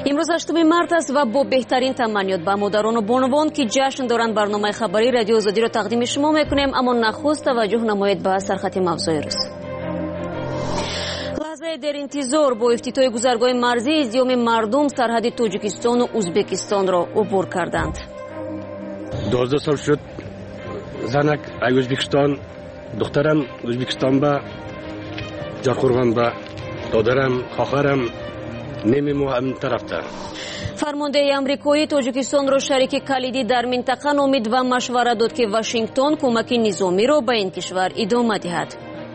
امروز 8 مارت است و با بهترین تمنیات به مادران و بانوان که جشن دارند برنامه خبری رادیو آزادی را تقدیم شما میکنیم. اما نخست توجه نمایید به سرخط موضوع روز. لحظه در انتظار با افتتاح گذرگاه مرزی ازدیام مردم سرحد تاجیکستان و ازبکستان را عبور کردند. 12 سال شد زنک ازبکستان، دخترم ازبکستان با جاکورغان با دادرم خواهرم نمیمو همین طرفتا. فرمانده امریکایی تاجیکستان را شریک کلیدی در منطقه نامید و مشوره داد که واشنگتن کمک نظامی را به این کشور ادامه دهد.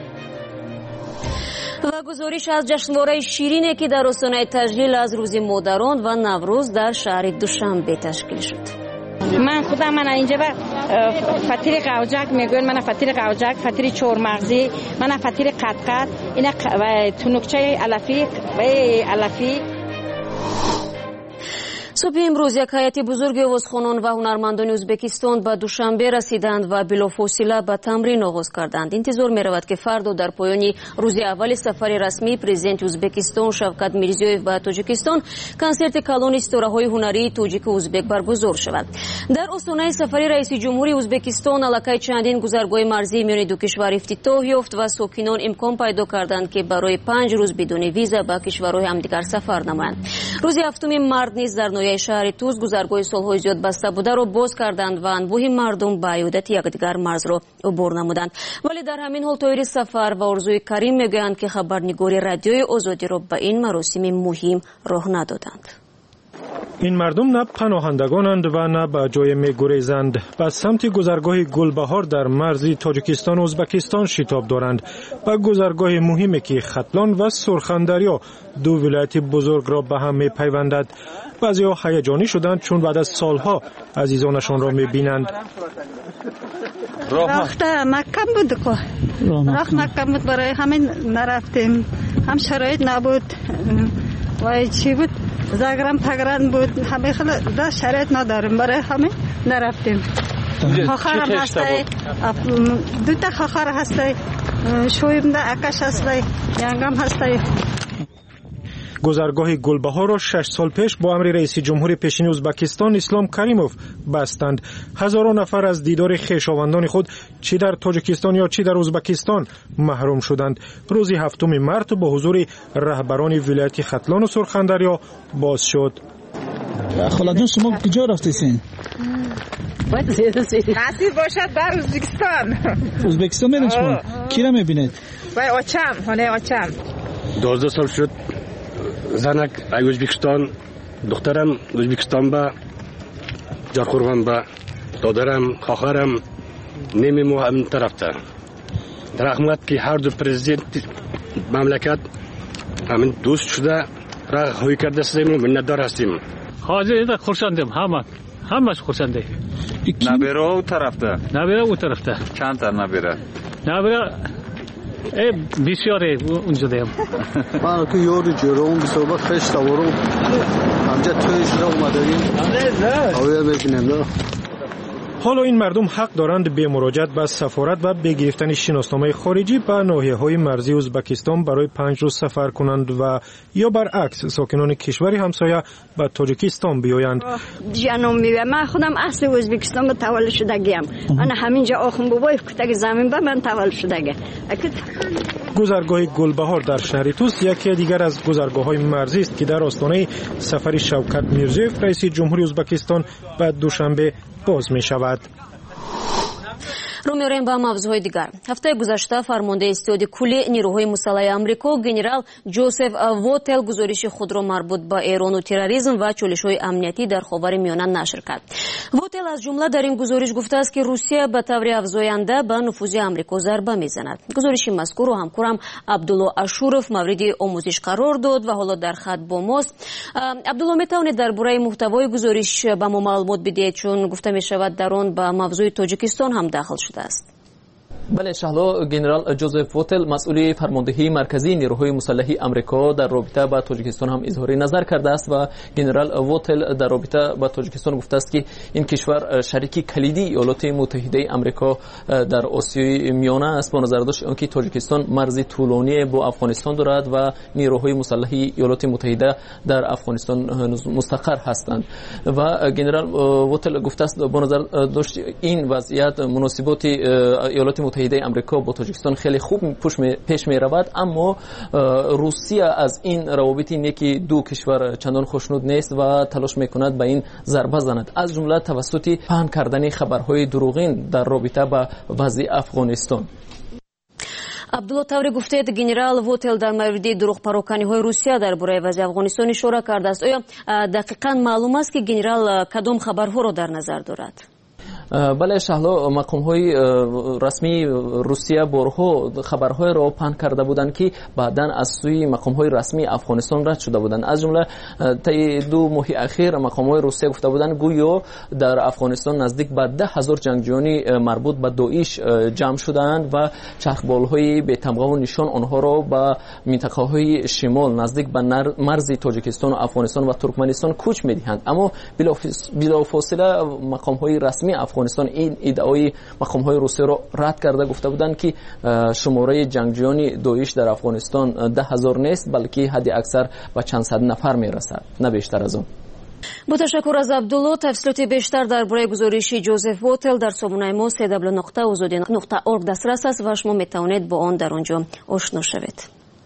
و گزارش از جشنواره شیرینی که در آستانه تجلیل از روز مادران و نوروز در شهر دوشنبه تشکیل شد. من اینجا فطیر قوجک میگوین، من فطیر قوجک، فطیر چهارمغزی، من فطیر قطقط، اینا تنکچه علفی و علفی. صبح امروز یک هیئت بزرگ آوازخوانان و هنرمندان ازبکستان به دوشنبه رسیدند و بلافاصله به تمرین آغاز کردند. انتظار می رود که فردا در پایان روز اول سفر رسمی پرزیدنت ازبکستان شوکت میرزیویف به تاجیکستان کنسرت کلان استاره‌های هنری تاجیک و ازبک برگزار شود. در آستانه سفر رئیس جمهوری ازبکستان علاقه چندین گذرگاه مرزی میان دو کشور افتتاح یافت و ساکنان امکان پیدا کردند که برای 5 روز بدون ویزا به کشورهای همدیگر سفر نمایند. روز 7 مارت نیز در نویای شهر توز گذرگاه سالهای زیاد بسته بوده را باز کردند و انبوه مردم به عودت یکدیگر مرز را عبور نمودند. ولی در همین حال طایر سفر و آرزوی کریم میگویند که خبرنگاری رادیوی آزادی را به این مراسم مهم راه ندادند. این مردم نه پناهندگانند و نه به جای میگریزند. به سمت گذرگاه گلبهار در مرز تاجیکستان و ازبکستان شتاب دارند. به گذرگاه مهمی که ختلان و سرخندریا دو ولایت بزرگ را به هم میپیوندد. بعضی‌ها هیجانی شدند چون بعد از سالها عزیزانشان را میبینند. راه مکه بود که راه مکه بود، برای همین نرفتیم. هم شرایط نبود و چی بود، زگرم پگران بود، همه خیلی دا شرایط نداریم، برای همین نرفتیم. خواهرم هسته، دو تا خواهر هسته، شویم دا اکش هسته، ینگم هسته. گذرگاه گلبهار را 6 سال پیش با امر رئیس جمهور پیشین ازبکستان اسلام کریموف بستند. هزاران نفر از دیدار خویشاوندان خود چه در تاجیکستان یا چه در ازبکستان محروم شدند. روز 7 مارت با حضور رهبران ولایت ختلان و سرخندریا باز شد. خالدون شما کجا رفتین؟ نصیب باشد در ازبکستان. ازبکستان میرین شما؟ کی را میبینید؟ وای آچم، خانه آچم. 12 سال شد زنک ازبکستان، دخترم ازبکستان با جاکورغان با دادرم خواهرم نمیمو همین طرفتا. در رحمت که هر دو پرزیدنت مملکت همین دوست شده را خوی کرده هستیم و منتدار هستیم. حاضر خورسندیم، همش خورسنده. نبیره او طرفتا. نبیره او طرفتا. چند تا نبیره؟ نبیره بسیاره اونجا دیم. من که یاری جرام بسابق خش تورم همجا تویش را اومداریم آویا بکنیم. حالا این مردم حق دارند به مراجعت به سفارت و به گرفتن شناسنامه خارجی به ناحیه‌های مرزی ازبکستان برای 5 روز سفر کنند و یا برعکس ساکنان کشور همسایه به تاجیکستان بیایند. جانم میگم من خودم اصل ازبکستان به تولد شدگیم. من همینجا آخون بابای کتک زمین به من تولد شدگه. گذرگاه گلبهار در شهر توس یکی دیگر از گذرگاه‌های مرزی است که در آستانه سفر شوکت میرزیویف رئیس جمهوری ازبکستان به دوشنبه باز می شود. رو می‌ریم با موضوع دیگر. هفته گذشته فرمانده استعداد کلی نیروهای مسلح آمریکا گنرال جوزف ووتل گزارش خود را مربوط به ایران و تروریسم و چالش‌های امنیتی در خاورمیانه نشر کرد. ووتل از جمله در این گزارش گفته است که روسیه به طور افزاینده به نفوذ آمریکا ضربه می‌زند. گزارش مذکور را همکارم عبدالله اشورов مورد آموزش قرار داد و حالا در خط با ماست. عبدالله می‌توانید درباره محتوای گزارش به ما معلومات بدهید چون گفته می‌شود در آن به موضوع تاجیکستان هم داخل شده است. بله شهلا گنرال جوزف ووتل مسئول فرماندهی مرکزی نیروهای مسلحی آمریکا در رابطه با تاجیکستان هم اظهار نظر کرده است و گنرال ووتل در رابطه با تاجیکستان گفته است که این کشور شریک کلیدی ایالات متحده آمریکا در آسیای میانه است با نظر داشت آنکه تاجیکستان مرزی طولانی با افغانستان دارد و نیروهای مسلحی ایالات متحده در افغانستان مستقر هستند و گنرال ووتل گفته است با نظر داشت این وضعیت مناسبات ایالات متحده آمریکا با تاجیکستان خیلی خوب پیش می رود، اما روسیه از این روابط یکی دو کشور چندان خوشنود نیست و تلاش میکند به این ضربه زند، از جمله توسط پهن کردن خبرهای دروغین در رابطه با وضع افغانستان. عبدالله тавri گفتید گنرال ووتل در مورد دروغ پراکنی‌های روسیه درباره وضع افغانستان اشاره کرده است. آیا دقیقاً معلوم است که گنرال کدام خبرها را در نظر دارد؟ بله شهلا مقام‌های رسمی روسیه بارها خبرهای را پهن کرده بودند که بعداً از سوی مقام‌های رسمی افغانستان رد شده بودند. از جمله طی 2 ماه اخیر مقام‌های روسیه گفته بودند گویا در افغانستان نزدیک به 10,000 جنگجویان مربوط به داعش جمع شدند و چرخبال‌های بی‌تمغه و نشان آنها را به منطقه‌های شمال نزدیک به مرز تاجیکستان و افغانستان و ترکمنستان کوچ می‌دهند. اما بلافاصله مقام‌های رسمی افغانستان این ادعای مقام‌های روسیه را رد کرده گفته بودند که شماره جنگجویان داعش در افغانستان 10,000 نیست بلکه حد اکثر به چند صد نفر میرسد، نه بیشتر از آن. با تشکر از عبدالله. تفصیلات بیشتر درباره گزارش جوزف ووتل در سامانه ما www.azadi.org دسترس است و شما میتوانید با آن در آنجا آشنا شوید.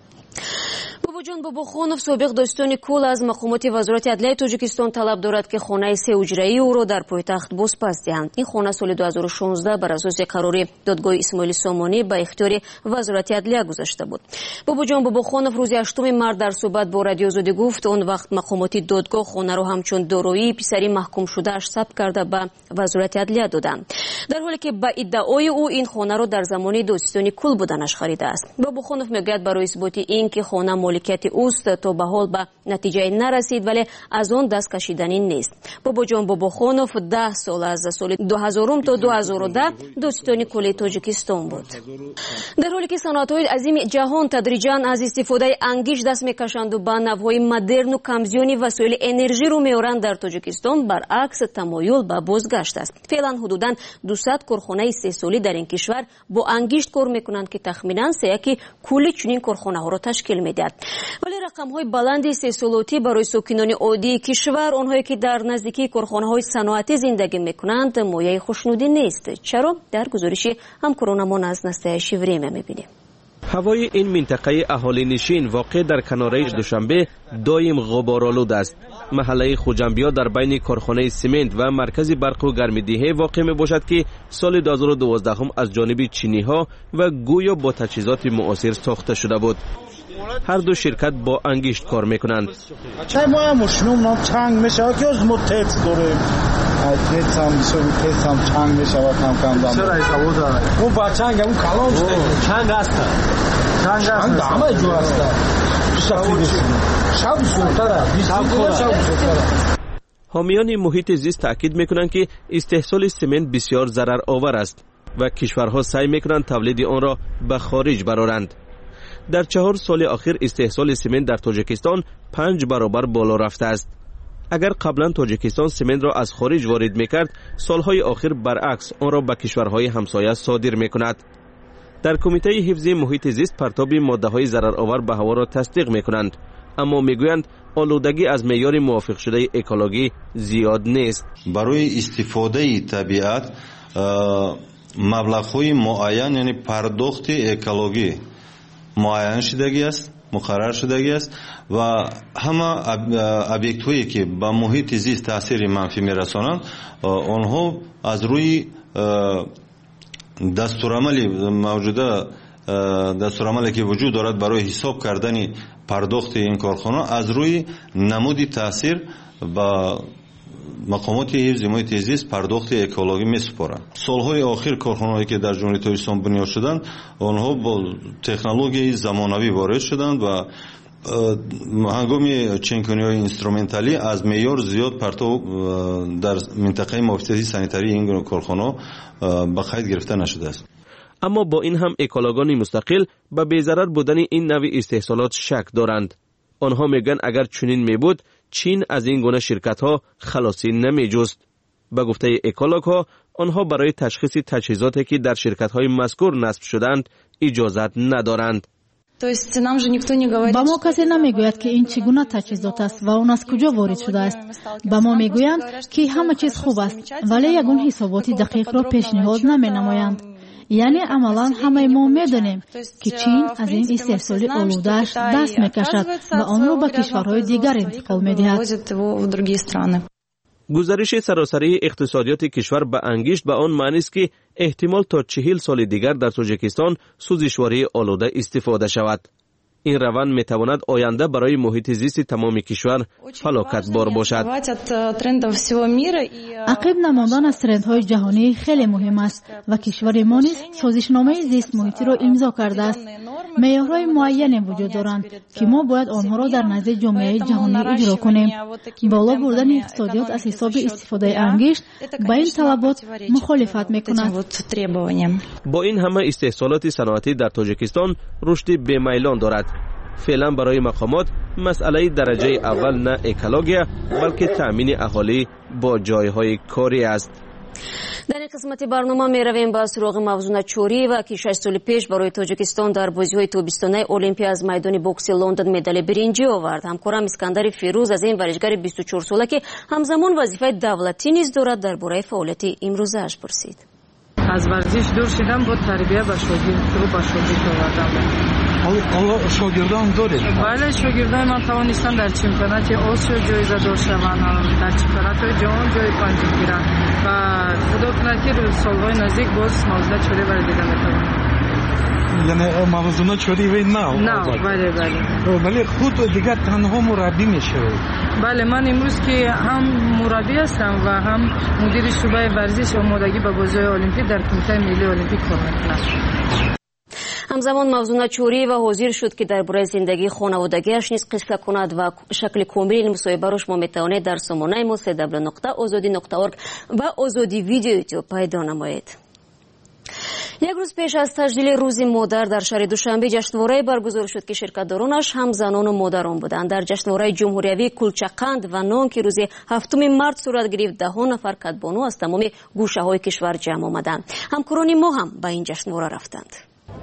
باباجان باباخونов سابق داستانی کل از مقامات وزارت عدلیه تاجیکستان طلب دارد که خانه 3 حجره‌ای او را در پایتخت بازپس دهند. این خانه سال 2016 بر اساس قرار دادگاه اسماعیل سامانی به اختیار وزارت عدلیه گذاشته بود. باباجان باباخونов روز 8 مارس در صحبت با رادیو آزادی گفت آن وقت مقامات دادگاه خانه را همچون دارایی پسری محکوم شده اش ثبت کرده به وزارت عدلیه دادند، در حالی که با ادعای او این خانه را در زمان داستانی کل بودنش خریده است. باباخونов میگوید برای اثبات این که خانه مالکیت اوست تا به حال به نتیجه نرسید ولی از آن دست کشیدنی نیست. باباجان باباخونов 10 سال از سال 2000 تا 2010 داستانی کل تاجیکستان بود، در حالی که صنعت‌های عظیم جهان تدریجاً از استفاده انگیش دست میکشند و به نوهای مدرن و کمزیانی وسایل انرژی رو میارند، در تاجیکستان برعکس تمایل به بازگشت است. فعلا حدوداً 200 کارخانه 3 سالی در این کشور با انگیشت کار میکنند که تخمیناً 3/1 کل چنین کارخانه ها را تشکیل میدهد. ولی رقم‌های بلند استحصالاتی برای ساکنان عادی کشور، آنهایی که در نزدیکی کارخانه‌های صنعتی زندگی میکنند، مایه خوشنودی نیست. چرا؟ در گزارش همکارانمان از نسته شیوریمه میبینیم. هوای این منطقه اهالی نشین واقع در کناره دوشنبه دایم غبارآلود است. محله خوجنبیا در بین کارخانه سمنت و مرکز برق و گرمایدهی واقع می باشد که سال 2012 از جانب چینی ها و گویا با تجهیزات معاصر ساخته شده بود. هر دو شرکت با انگیشت کار میکنند. چه ما ماشینم چنگ میشه که از متت داریم. تت هم چنگ میشه و کم دام. چرا ایسا داره؟ اون با چنگ اون کلام چنگ است. چنگ است. همه جو است. شب سوتره. حامیان محیط زیست تاکید میکنند که استحصال سمنت بسیار ضرر آور است و کشورها سعی میکنند تولید آن را به خارج برارند. در 4 سال اخیر استحصال سمنت در تاجیکستان 5 برابر بالا رفته است. اگر قبلا تاجیکستان سمنت را از خارج وارد میکرد، سالهای اخیر برعکس آن را به کشورهای همسایه صادر میکند. در کمیته حفظ محیط زیست پرتاب ماده‌های ضررآور به هوا را تصدیق میکنند، اما میگویند آلودگی از معیار موافق شده اکولوژی زیاد نیست. برای استفاده طبیعت مبلغ‌های معین، یعنی پرداخت اکولوژی معین شدگی است، مقرر شدگی است و همه ابیکت‌هایی که به محیط زیست تاثیر منفی میرسانند آنها از روی دستورالعملی موجوده، دستورالعملی که وجود دارد برای حساب کردن پرداخت این کارخانه از روی نمودی تاثیر با مقامات حفظ محیط زیست پرداخت اکولوژی میسپارند. سالهای آخر کارخانه‌هایی که در جمهوری تاجیکستان بنیاد شدند آنها با تکنولوژی زمانوی وارد شدند و هنگام چنگ‌کنی‌های اینسترومنتالی از معیار زیاد پرتو در منطقه محافظتی سانیتری این کارخانه به قید گرفته نشده است. اما با این هم اکولوگان مستقل به بی‌ضرر بودن این نوع استحصالات شک دارند. آنها میگن اگر چنین میبود چین از این گونه شرکت ها خلاصی نمیجست. به گفته اکولوگ ها آنها برای تشخیص تجهیزاتی که در شرکت های مذکور نصب شدند اجازت ندارند. با ما کسی نمیگوید که این چگونه تجهیزات است و اون از کجا وارد شده است. با ما میگویند که همه چیز خوب است ولی یگون حسابات دقیق را پیشنهاد نمینمایند. یعنی عملا همه ما میدانیم که چین از این استحصال آلوده‌اش دست میکشد و آن را به کشورهای دیگر انتقال میدهد. گزارش سراسری اقتصادیات کشور به انگشت به آن معنی است که احتمال تا 40 سال دیگر در تاجیکستان سوزشواری آلوده استفاده شود. این روند میتواند آینده برای محیط زیست تمام کشور فلاکت بار باشد. عقب نماندن از ترندهای جهانی خیلی مهم است و کشور ما نیز سازشنامه زیست محیطی را امضا کرده است. معیارهای معینی وجود دارند که ما باید آنها را در نزد جامعه جهانی اجرا کنیم. بالا بردن اقتصادیات از حساب استفاده انگشت با این طلبات مخالفت میکند. با این همه استحصالات صنعتی در تاجیکستان رشد بی‌میلان دارد. فعلا برای مقامات مسئله درجه اول نه اکولوژی بلکه تأمین اهالی با جایهای کاری است. در این قسمت برنامه می رویم به سراغ موضوع چوری و که 6 سال پیش برای تاجیکستان در بازی‌های تابستانه المپیا از میدان بوکس لندن مدال برنجی آورد. همکارم اسکندر فیروز از این ورزشکار 24 ساله که همزمان وظیفه دولتی نیز دارد درباره فعالیت امروزش پرسید. از ورزش دور شدم با تربیت به شاگرد آوردم. حالا شاگردان دارید؟ بله شاگردان من توانستم در چمپیونات آسیا جایزه دار شوند، در چمپیونات جهان جای پنجم گیرم و خدا کنه که سالهای نزدیک باز موضوع چوری ورزیده میتونم. یعنی موضوع چوری وی نه بله. ولی خود دیگر تنها مربی میشه؟ بله من امروز که هم مربی هستم و هم مدیر شعبه ورزش آمادگی به بازی‌های المپیک در کمیته ملی المپیک کار میکنم. همزمان موضوع چوری و حاضر شد که درباره زندگی خانوادگیش نیز قصه کند و شکل کامل این مصاحبه را شما میتوانید در سامانه ما www.azadi.org و آزادی ویدیو یوتیوب پیدا نمایید. یک روز پیش از تجلیل روز مادر در شهر دوشنبه جشنواره برگزار شد که شرکت‌دارانش هم زنان و مادران بودند. در جشنواره جمهوریوی کلچقند و نان که روز 7 مارس صورت گرفت 10 نفر کدبانو از تمام گوشه‌های کشور جمع آمدند. همکاران ما هم به این جشنواره رفتند.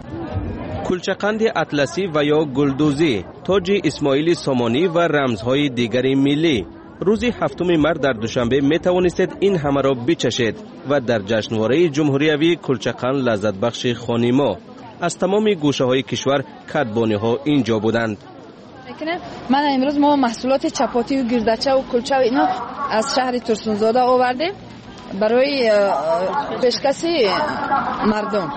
کلچقند اطلسی و یا گلدوزی، تاج اسماعیل سامانی و رمزهای دیگر ملی روز 7 مارس در دوشنبه می توانستید این همه را بچشید و در جشنواره جمهوریوی کلچقند لذت بخش خانما از تمام گوشه های کشور کدبانی ها اینجا بودند. من امروز ما محصولات چپاتی و گردچه و کلچه و اینا از شهر ترسونزاده آوردیم برای پیشکشی مردم.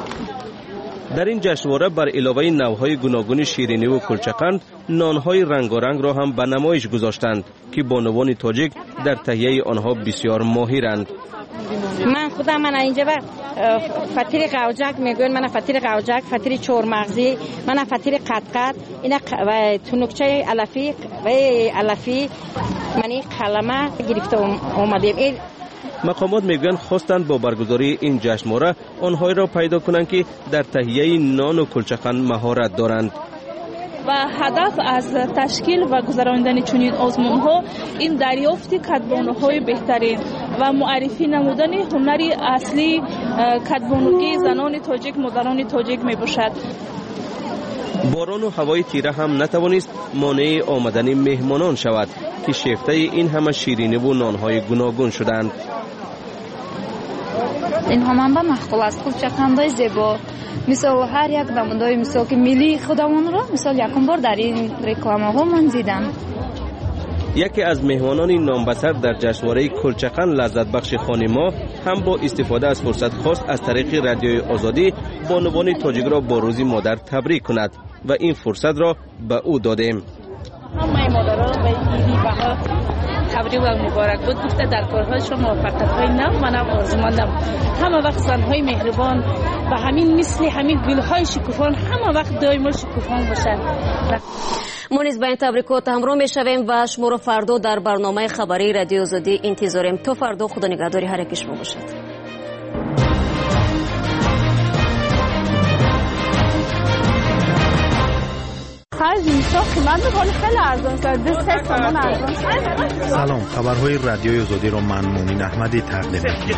در این جشنواره بر علاوه نوهای گوناگون شیرینی و کلچقند نانهای رنگارنگ را هم به نمایش گذاشتند که بانوان تاجیک در تهیه آنها بسیار ماهرند. من اینجا فطیر قوجک میگوین، من فطیر قوجک، فطیر چهارمغزی، من فطیر قطقط، اینا و تونکچه علفی و علفی منی قلمه گرفته اومدیم. مقامات میگویند خواستند با برگزاری این جشنواره آنهایی را پیدا کنند که در تهیه نان و کلچقند مهارت دارند. و هدف از تشکیل و گذراندن چنین آزمون‌ها این دریافت کدبانوهای بهترین و معرفی نمودن هنری اصلی کدبانوگی زنان تاجیک، مادران تاجیک میباشد. باران و هوای تیره هم نتوانست مانع آمدن مهمانان شود که شیفته این همه شیرینی و نانهای گوناگون شدند. اینها منبع مخفل است. کلچقندهای زیبا مثال هر یک نمودهای مثال که ملی خودمون را مثال یکم بار در این رکلامه ها من دیدم. یکی از مهمانان نامبسر در جشنواره کلچقند لذت بخش خانما هم با استفاده از فرصت خواست از طریق رادیوی آزادی بانوان تاجیک را با روز مادر تبریک کند و این فرصت را به او دادیم. همه مادرها به این بها تبریک و مبارک بود. گفته در کارهایشان موفقیت‌های نو و نو آرزومندم. همه وقت زن‌های مهربان و همین مثل همین گل‌های شکوفان همه وقت دائما شکوفان باشند. ما نیز با این تبریکات همراه می‌شویم و شما را فردا در برنامه خبری رادیو آزادی انتظاریم. تا فردا خدا نگهداری هر یک شما باشد. من می‌خوام خیلی ارزان است 3 تومان ارزان. سلام، خبرهای رادیوی آزادی را من مؤمن احمدی تقدیم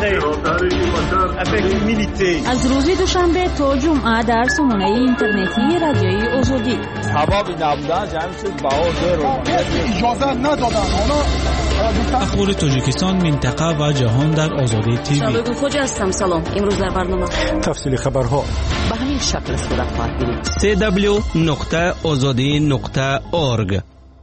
می‌کنم. از روز دوشنبه تا جمعه در سامانه اینترنتی رادیوی آزادی. سبب نبودن جمع شد بهار اجازه ندادن. اخبار تاجیکستان، منطقه و جهان در آزادی تیوی. شبگون خوجا هستم. سلام. امروز در برنامه تفصیل خبرها به همین شکل صورت خواهد گرفت. www.azadi.org.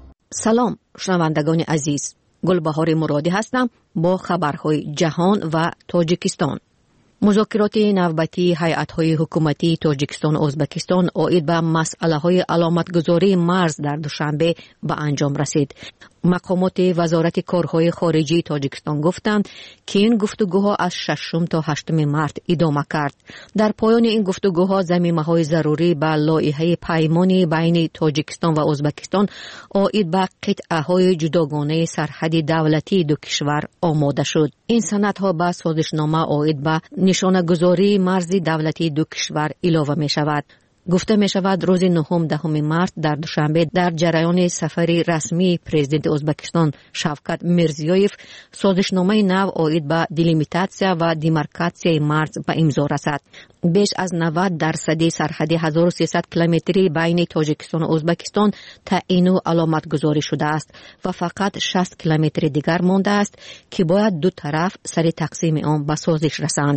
سلام شنوندگان عزیز، گلبهار مرادی هستم با خبرهای جهان و تاجیکستان. مذاکرات نوبتی هیئت‌های حکومتی تاجیکستان و ازبکستان عاید به مسئله‌های علامتگذاری مرز در دوشنبه به انجام رسید. مقامات وزارت کارهای خارجی تاجیکستان گفتند که این گفتگوها از 6 تا 8 مارس ادامه کرد. در پایان این گفتگوها ضمیمه‌های ضروری به لایحه پیمانی بین تاجیکستان و ازبکستان عاید به قطعه‌های جداگانه سرحدی دولتی دو کشور آماده شد. این سندها به سازشنامه عاید به نشانه‌گذاری مرز دولتی دو کشور اضافه می‌شود. گفته می شود روز 9 مارس در دوشنبه در جریان سفری رسمی پرزیدنت ازبکستان شوکت میرزیویف سازشنامه نو عاید به دیلیمیتاسیا و دیمارکاسیای مرز به امضا رسد. بیش از 90% سرحد 1300 کیلومتری بین تاجیکستان و ازبکستان تعیین و علامت گذاری شده است و فقط 60 کیلومتر دیگر مانده است که باید دو طرف سر تقسیم آن به سازش رسند.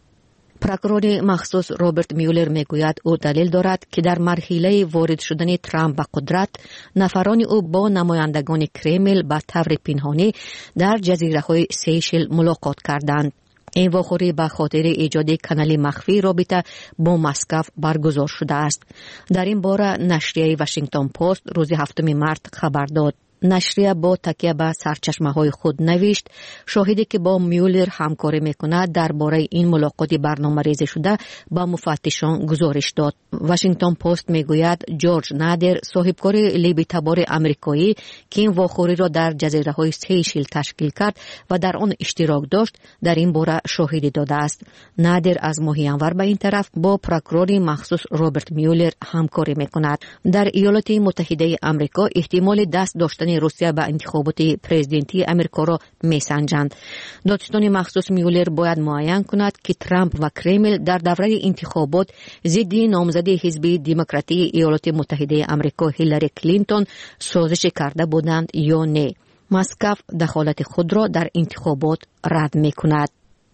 پروکورور مخصوص رابرت میولر میگوید او دلیل دارد که در مرحله وارد شدن ترامپ به قدرت نفران او با نمایندگان کرمل به طور پنهانی در جزیره‌های سیشل ملاقات کردند. این واقعه به خاطر ایجاد کانال مخفی رابطه با مسکو برگزار شده است. در این باره نشریه واشنگتن پست روز 7 مارس خبر داد. نشریه با تکیه به سرچشمه‌های خود نوشت شاهدی که با میولر همکاری میکند درباره این ملاقات برنامه‌ریزی شده با مفتشان گزارش داد. واشنگتن پست میگوید جورج نادر صاحبکار لیبی تبار آمریکایی که این واخوری را در جزیره‌های سیشل تشکیل کرد و در آن اشتراک داشت در این باره شاهدی داده است. نادر از ماه ژانویه به این طرف با پروکورور مخصوص رابرت میولر همکاری میکند. در ایالات متحده آمریکا احتمال دست داشتن روسیه به انتخابات پرزیدنتی آمریکا را میسنجند. دادستان مخصوص میولر باید معین کند که ترامپ و کرمل در دوره انتخابات ضد نامزد حزب دموکراتی ایالات متحده آمریکا هیلاری کلینتون سازش کرده بودند یا نه. مسکو دخالت خود را در انتخابات رد میکند.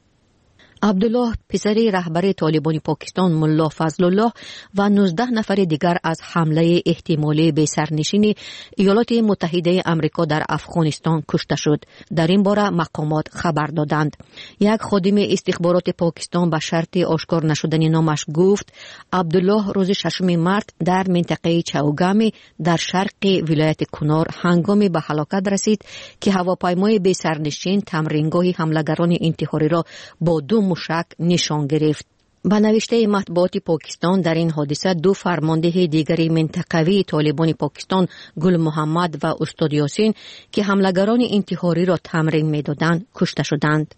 عبدالله پسر رهبر طالبان پاکستان ملا فضل الله و 19 نفر دیگر از حمله احتمالی به سرنشین ایالات متحده آمریکا در افغانستان کشته شد. در این باره مقامات خبر دادند. یک خادم استخبارات پاکستان به شرط آشکار نشدن نامش گفت عبدالله روز 6 مارس در منطقه چاوگامی در شرق ولایت کنار هنگامی به هلاکت رسید که هواپیمای به سرنشین تمرینگاه حملگران انتحاری را با 2 مشک نشان گرفت. به نوشته مطبوعات پاکستان در این حادثه 2 فرمانده دیگری منطقوی طالبان پاکستان گل محمد و استاد یاسین که حملگران انتحاری را تمرین می‌دادند کشته شدند.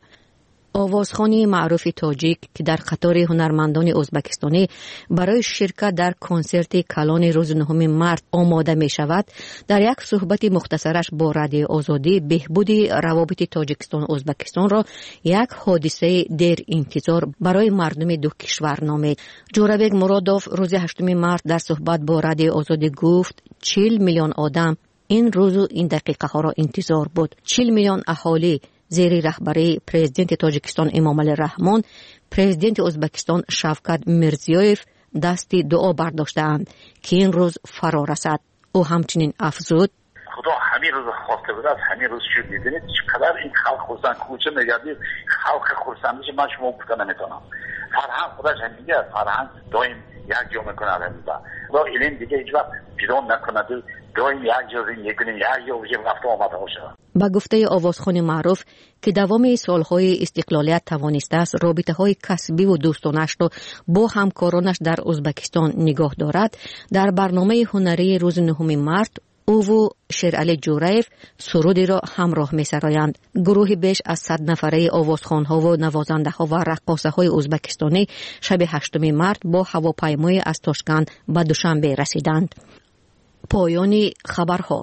آوازخوان معروف تاجیک که در قطار هنرمندان ازبکستانی برای شرکت در کنسرت کلان روز 9 مارس آماده می شود در یک صحبت مختصرش با رادیو آزادی بهبود روابط تاجیکستان و ازبکستان را یک حادثه دیر انتظار برای مردم دو کشور نامید. جورابک مرادوف روز 8 مارس در صحبت با رادیو آزادی گفت 40 میلیون آدم این روز و این دقیقه ها را انتظار بود. 40 میلیون اهالی زیر رهبری پرزیدنت تاجیکستان امامعلی رحمان، پرزیدنت ازبکستان شوکت میرزیویف دست دعا برداشتند که این روز فرا رسد. او همچنین افزود خدا همین روز خواسته بود، همین روز شد. میدونید چقدر این خلق خرسند کوچه نگردید، خلق خرسند میشه. من شما گفته نمیتونم. فرهنگ خودش هم میگه، فرهنگ دایم یک جا میکنه همینجا و این دیگه هیچ وقت بیرون نکنه، دایم یک جا زندگی کنیم، یک جا بشه رفته آمده باشه. با گفته آوازخوان معروف که دوام سالهای استقلالیت توانسته است رابطه‌های کسبی و دوستانش را با همکارانش در ازبکستان نگاه دارد، در برنامه هنری روز 9 مارس او و شیرعلی جورایف سرودی را همراه می‌سرایند. گروه بیش از 100 نفره آوازخوان‌ها و نوازنده‌ها و رقاصه‌های ازبکستانی شب 8 مارس با هواپیمای از تاشکند به دوشنبه رسیدند. پایان خبرها.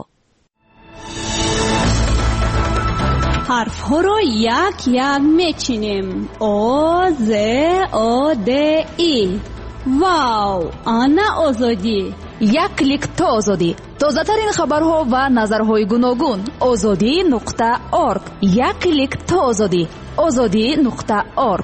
حرف ها را یک یک میچینیم. آ ز آ د ای. واو، آنا آزادی. یک کلیک تا آزادی. تازه ترین خبرها و نظرهای گوناگون. azadi.org. یک کلیک تا آزادی. azadi.org.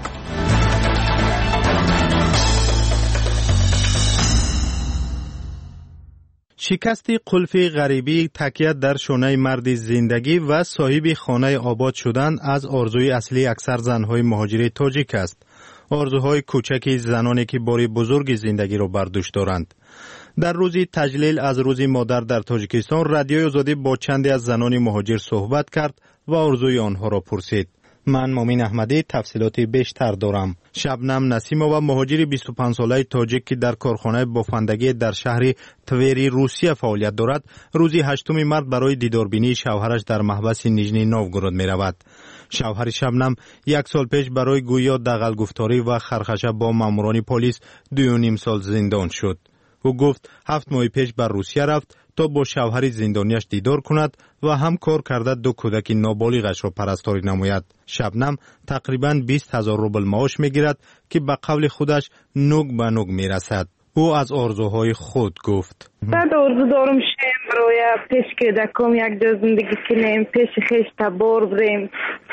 شکست قلف غریبی تکیه در شانه مرد زندگی و صاحب خانه آباد شدن از آرزوی اصلی اکثر زنهای مهاجر تاجیک است. آرزوهای کوچکی زنانی که باری بزرگ زندگی را بر دوش دارند. در روزی تجلیل از روز مادر در تاجیکستان، رادیوی آزادی با چندی از زنان مهاجر صحبت کرد و آرزوی آنها را پرسید. من مامین احمدی تفصیلات بیشتر دارم. شبنم نسیمова مهاجر 25 ساله تاجیک که در کارخانه بافندگی در شهر توری روسیه فعالیت دارد، روزی 8 مارس برای دیداربینی شوهرش در محبس نیژنی نوگورود می رود. شوهر شبنم 1 سال پیش برای گویا دغل گفتاری و خرخشه با ماموران پلیس 2.5 سال زندان شد. او گفت 7 ماه پیش بر روسیه رفت تا با شوهر زندانیش دیدار کند و هم کار کرده 2 کودک نابالغش را پرستاری نماید. شبنم تقریباً 20,000 روبل معاش میگیرد که به قول خودش نوگ به نوگ میرسد. او از آرزوهای خود گفت: بعد آرزو دارم شیم برای پیش کودکام یک جا زندگی کنیم، پیش خیش تبار بریم،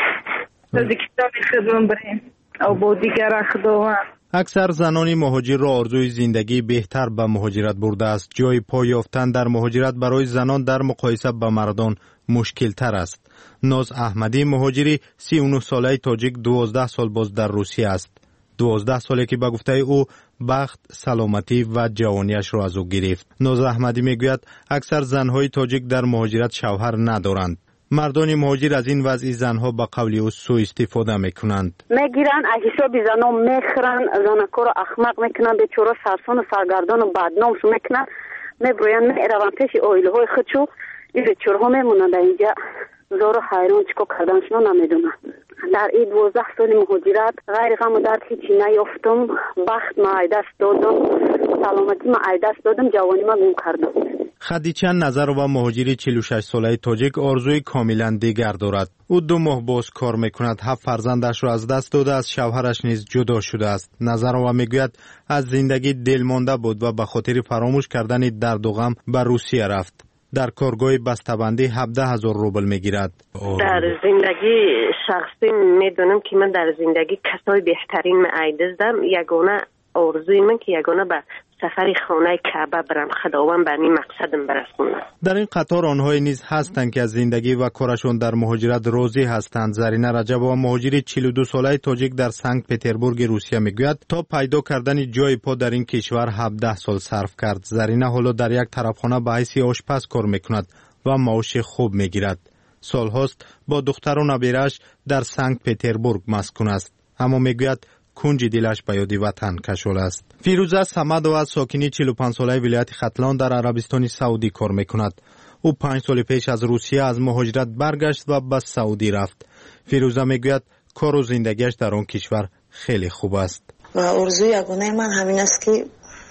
تاجیکستان خودمون بریم او با دیگر خداوند. اکثر زنان مهاجر را آرزوی زندگی بهتر به مهاجرت برده است. جای پای یافتن در مهاجرت برای زنان در مقایسه با مردان مشکل تر است. ناز احمدی مهاجری 39 ساله تاجیک 12 سال باز در روسیه است. 12 ساله که به گفته او بخت، سلامتی و جوانیش را از او گرفت. ناز احمدی میگوید اکثر زنهای تاجیک در مهاجرت شوهر ندارند. مردان مهاجر از این وضع زنها به قول او سوء استفاده میکنند. میگیرن از حساب زنها میخرن، زنکا را احمق میکنن، بیچاره سرسون و سرگردان و بدنام شو میکنن، میبروین میرون پیش آیله های خودشو. این بیچاره ها میمونن در اینجا زار و حیران چکا کردنشون نمیدونن. در این 12 سال مهاجرت غیر غم و درد هیچی نیافتم. بخت ما ای دست دادم، سلامتی ما ای دست دادم، جوانی ما گم کردم. خدیجه نظرova مهاجری 46 ساله تاجیک آرزوی کاملا دیگر دارد. او 2 ماه باز کار میکند. 7 فرزندش را از دست داده، از شوهرش نیز جدا شده است. نظرova میگوید از زندگی دلمانده بود و به خاطر فراموش کردن درد و غم به روسیه رفت. در کارگاه بسته‌بندی 17,000 روبل میگیرد. در زندگی شخصی میدونم که من در زندگی کسای بهترین معیدزدم. یگانه آرزوی من که یگانه به سفر خانه کعبه برم، خداوند به این مقصدم برسونه. در این قطار آنهای نیز هستند که از زندگی و کارشون در مهاجرت راضی هستند. زرینه رجبova مهاجری 42 ساله تاجیک در سنت پتربورگ روسیه میگوید تا پیدا کردن جای پا در این کشور 17 سال صرف کرد. زرینه حالا در یک طرفخانه به حیث آشپز کار میکند و معاش خوب میگیرد. سالهاست با دختر و نبیرش در سنت پتربورگ مسکون است، اما میگوید کنج دلش به یاد وطن کشول است. فیروزه صمدova ساکنی 45 ساله ولایت ختلان در عربستان سعودی کار میکند. او 5 سال پیش از روسیه از مهاجرت برگشت و به سعودی رفت. فیروزه میگوید کار و زندگیش در آن کشور خیلی خوب است. و آرزوی یگانه من همین است که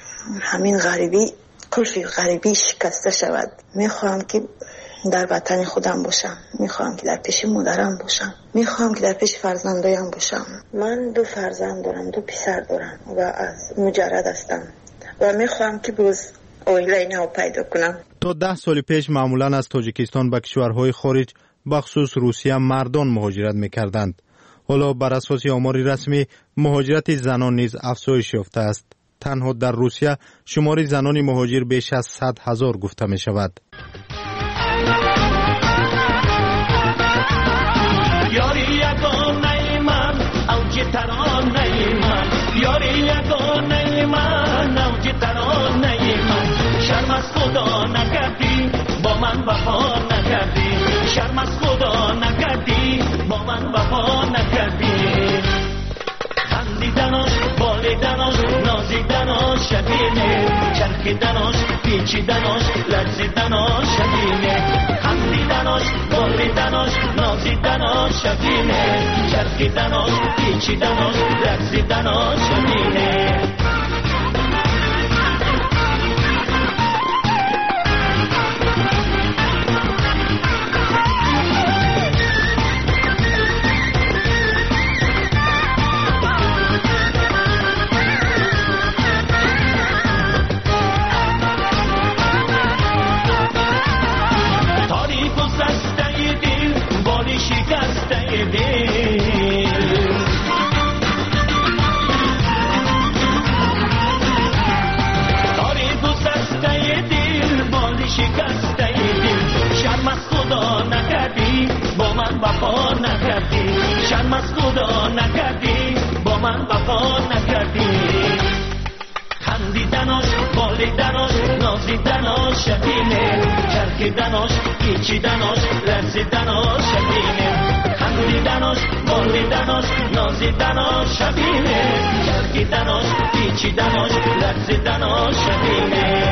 همین غریبی، قلف غریبی شکسته شود. میخواهم که در وطن خودم باشم، میخواهم که در پیش مادرم باشم، میخواهم که در پیش فرزندایم باشم. من 2 فرزند دارم، 2 پسر دارم و از مجرد هستم و میخواهم که باز عائله نو پیدا کنم. تا 10 سال پیش معمولا از تاجیکستان به کشورهای خارج بخصوص روسیه مردان مهاجرت میکردند. حالا بر اساس آمار رسمی مهاجرت زنان نیز افزایش یافته است. تنها در روسیه شمار زنان مهاجر بیش از 100,000 گفته می شود. یاری یگانه من اوج ترانه من، یاری یگانه من اوج ترانه من. شرم از خدا نکردی با من وفا نکردی، شرم از خدا نکردی با من وفا نکردی. خندیدناش، بالیدناش، نازیدناش شبیه، چرخیدناش، پیچیدناش، لرزیدناش شبیه. خندیدناش، بالیدناش، نازیدناش شبیه، چرخیدناش، پیچیدناش، لرزیدناش شبیه. از خدا نکردی با من وفا نکردی شرم از خدا نکردی با من وفا نکردی خندیدناش بالیدناش نازیدناش شبینه چرخیدناش پیچیدناش لرزیدناش شبینه خندیدناش بالیدناش نازیدناش شبینه چرخیدناش پیچیدناش لرزیدناش شبینه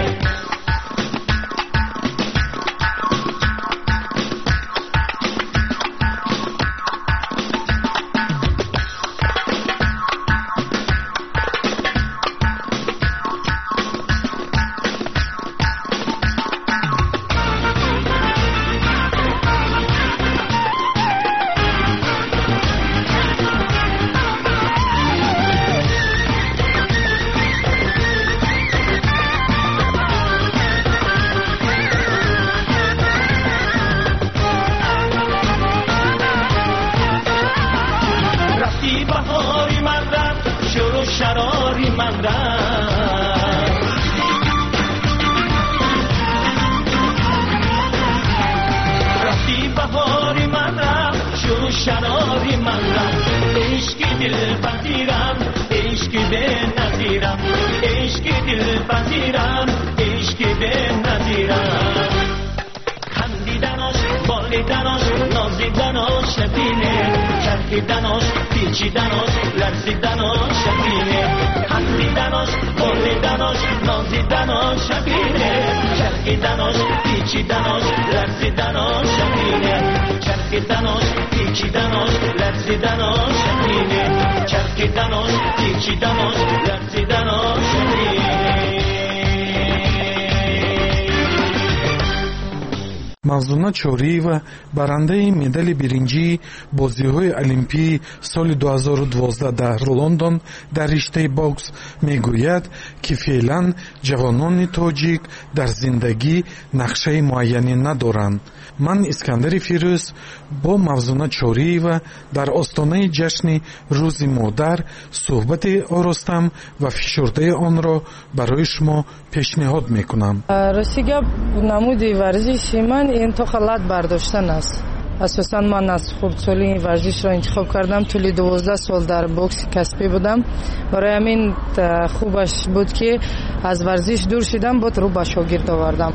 мавзуна чорӣ ва барандаи медали биринҷии бозиҳои олимпии соли 2012 дар лондон дар риштаи бокс мегӯяд ки феълан ҷавонони тоҷик дар зиндагӣ нақшаи муайяне надоранд. ман искандари фирӯз бо мавзуна чорӣева дар остонаи ҷашни рӯзи модар суҳбате оростам ва фишурдаи онро барои шумо пешниҳод мекунам. рости гап намуди варзиши ман интоқа лат бардоштан аст. асосан ман аз хурдсолӣ ин варзишро интихоб кардам. тӯли 12 сол дар бокси касбӣ будам. барои ҳамин хубаш буд ки аз варзиш дур шидам, бод рӯ ба шогирд овардам.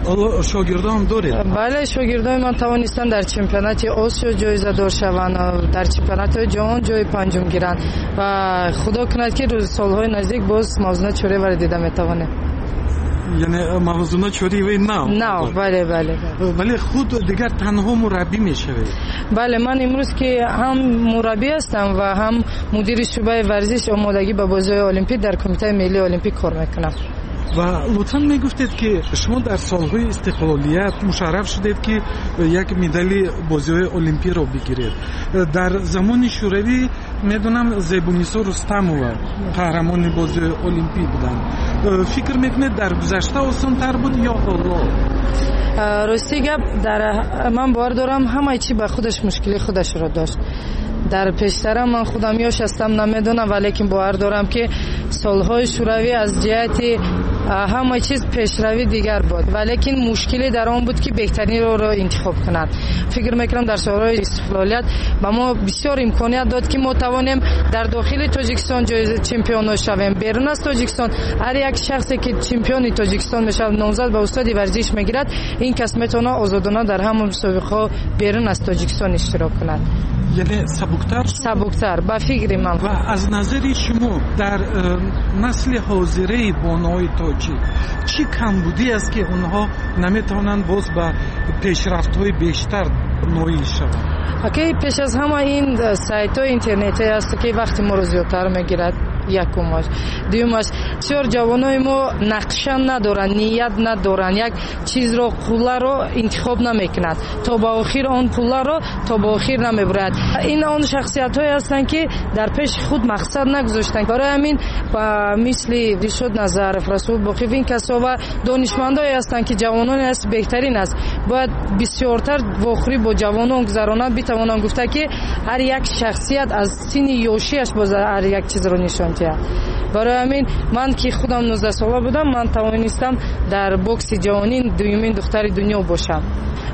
шогирдо ҳам доред? бале, шогирдои ман тавонистанд дар чемпионати осиё ҷоизадор шаванд, дар чемпионатҳои ҷаҳон ҷои панҷум гиранд ва худо кунад ки солҳои наздик боз мавзуна чореваро дида метавонем. яъне мавзуна чореваи нав? нав, бале. вале худ дигар танҳо мураббӣ мешавед? бале, ман имрӯз ки ҳам мураббӣ ҳастам ва ҳам мудири шӯъбаи варзиш омодагӣ ба бозиҳои олимпӣ дар кумитаи миллии олимпӣ кор мекунам. ва лутфан мегуфтед ки шумо дар солҳои истиқлолият мушарраф шудед ки як медали бозиҳои олимпиро бигиред. дар замони шӯравӣ медонам зебуниса рустамова қаҳрамони бозиҳои олимпӣ буданд. фикр мекунед дар гузашта осонтар буд ё ҳоло? рости гап, ман бовар дорам ҳамаи чӣ ба худаш мушкили худашро дошт. дар пештара ман худам ёш ҳастам, намедонам, валекин бовар дорам ки солҳои шӯравӣ аз ҷиҳати ҳама чиз пешравӣ дигар буд, валекин мушкиле дар он буд ки беҳтарин роҳро интихоб кунад. фикр мекунам дар солҳои истиқлолият ба мо бисёр имконият дод ки мо тавонем дар дохили тоҷикистон ҷоиза чемпионо шавем. берун аз тоҷикистон ҳар як шахсе ки чемпиони тоҷикистон мешавад, номзад ба устоди варзиш мегирад, ин кас метавонад озодона дар ҳамон мусобиқаҳо берун аз тоҷикистон иштирок кунад. яъне сабуктар ба фикри ман. ва аз назари шумо дар насли ҳозираи боноҳои тоҷик чӣ камбудӣ аст ки онҳо наметавонанд боз ба пешрафтҳои бештар ноил шаванд? окей, пеш аз ҳама ин сайтҳои интернетӣ аст ки вақти моро зиёдтар мегирад. якумаш. дуюмаш, бисёр ҷавонои мо нақша надоранд, ният надоранд, як чизро, пулларо интихоб намекунад, то ба охир он пулларо то ба охир намебурад. ин он шахсиятҳое ҳастанд ки дар пеши худ мақсад нагузоштанд. барои ҳамин ба мисли Дилшод Назаров, Расул Боқиев, ин касо ва донишмандое ҳастанд ки ҷавононе аст беҳтарин аст. бояд бисёртар вохӯрӣ бо ҷавонон гузаронад. битавонам гуфта ки ҳар як шахсият аз синни ёшиаш боз ҳар як чизро нишон. барои ҳамин ман ки худам 19 сола будам, ман тавонистам дар бокси ҷаҳонӣ дуюмин духтари дунё бошам.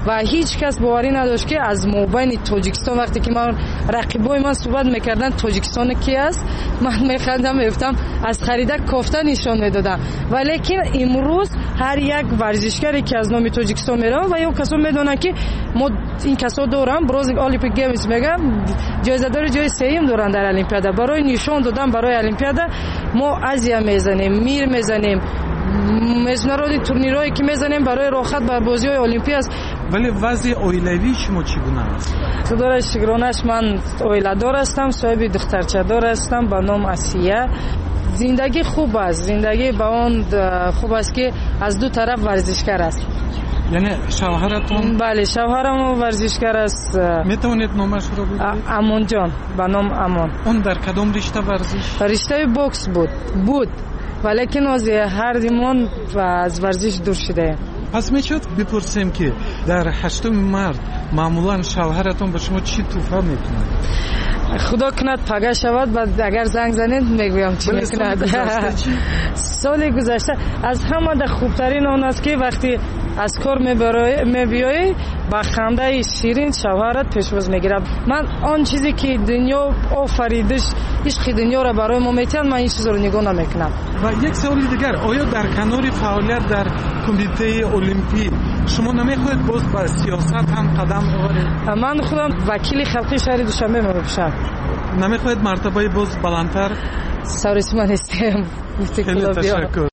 و هیچ کس باوری نداشت که از مابین تاجیکستان وقتی که من رقیبای من صحبت میکردن تاجیکستان کی است من میخندم میگفتم از خریده کفته نشان میدادم ولیکن امروز هر یک ورزشکاری که از نام تاجیکستان میره و یا کسا میدونن که ما این کسا دارن براز المپیک گیمز میگم جایزه دار جای سوم دارن در المپیادا برای نشان دادن برای المپیادا ما آسیا میزنیم میر میزنیم مجموعه تورنیرایی که میزنیم برای راحت بر بازی‌های المپیک است. ولی وضع اویلوی شما چگونه است؟ خدا شکرانش من اویلادار هستم صاحب دخترچه دار هستم به نام آسیا. زندگی خوب است زندگی با اون خوب است که از دو طرف ورزشکار است. یعنی شوهرتون؟ بله شوهرم ورزشکار است. میتونید نامش رو بگید؟ امان جان به نام امان. اون در کدام رشته ورزش؟ رشته بوکس بود ولیکن از هر دیمان از ورزش دور شده. پس میشد بپرسیم که در 8 مارس معمولا شوهرتون به شما چی تحفه میکنه؟ خدا کند پگه شود بعد اگر زنگ زنید میگویم چی میکند. سال گذشته از همه در خوبترین اون است که وقتی از کار میبیایی با خنده شیرین شوهرت پیشواز میگیرد. من آن چیزی که دنیا آفریدش عشق دنیا را برای ما میتن من این چیز رو نگاه نمیکنم. و یک سوال دیگر آیا در کنار فعالیت در کمیته المپیک شما نمیخواهید باز به سیاست هم قدم ببرید؟ من خودم وکیل خلقی شهر دوشنبه میباشم. نمیخواهید مرتبه باز بلندتر؟ سوریس من هستم. خیلی تشکر.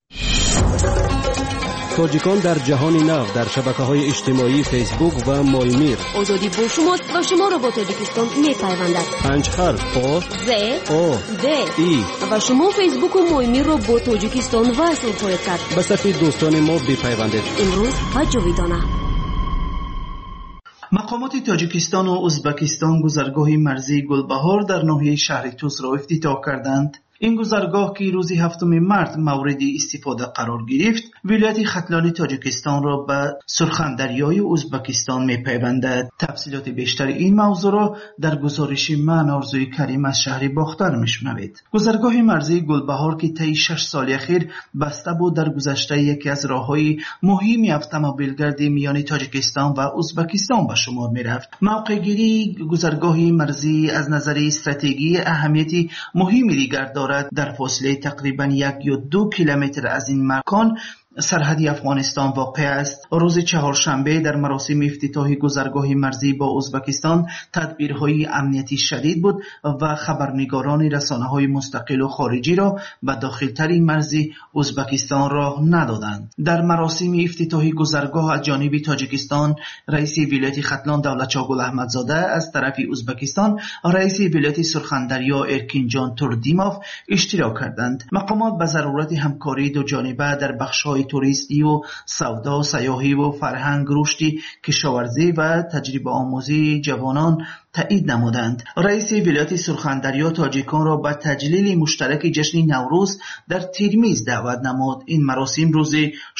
تاجیکان در جهان نو در شبکه‌های اجتماعی فیسبوک و مایمیر. آزادی با شماست و شما را با تاجیکستان می‌پیوندد. 5 حرف آ ز او د ای و شما فیسبوک و مایمیر را با تاجیکستان وصل خواهید کرد. به صفحه دوستان ما بپیوندید. امروز و جاویدانه. مقامات تاجیکستان و ازبکستان گذرگاه مرزی گلبهار در ناحیه شهر توس را افتتاح کردند. این گذرگاه که روز 7 مارس مورد استفاده قرار گرفت، ولایت ختلان تاجیکستان را به سرخندریای ازبکستان می‌پیوندد. تفصیلات بیشتر این موضوع را در گزارش من آرزوی کریم از شهر باختر می‌شنوید. گذرگاه مرزی گلبهار که طی 6 سال اخیر بسته بود، در گذشته یکی از راه‌های مهم اتومبیلگردی میان تاجیکستان و ازبکستان به شمار می‌رفت. موقع‌گیری گذرگاه مرزی از نظر استراتژی اهمیتی مهمی دیگر دارد. در فاصله تقریبا 1 یا 2 کیلومتر از این مکان سرحدی افغانستان واقع است. روز چهارشنبه در مراسم افتتاح گذرگاه مرزی با ازبکستان تدبیرهای امنیتی شدید بود و خبرنگاران رسانه‌های مستقل و خارجی را به داخلتر مرزی ازبکستان راه ندادند. در مراسم افتتاح گذرگاه از جانب تاجیکستان رئیس ولایت ختلان دولتشاه گل احمدزاده، از طرف ازبکستان رئیس ولایت سرخندریا ارکینجان توردیموف اشتراک کردند. مقامات به ضرورت همکاری دو جانبه در بخش‌های توریستی و سودا، سیاحی و فرهنگ، رشد کشاورزی و تجربه آموزی جوانان تایید نمودند. رئیس ولایت سرخندریا تاجیکان را به تجلیل مشترک جشن نوروز در ترمیز دعوت نمود. این مراسم روز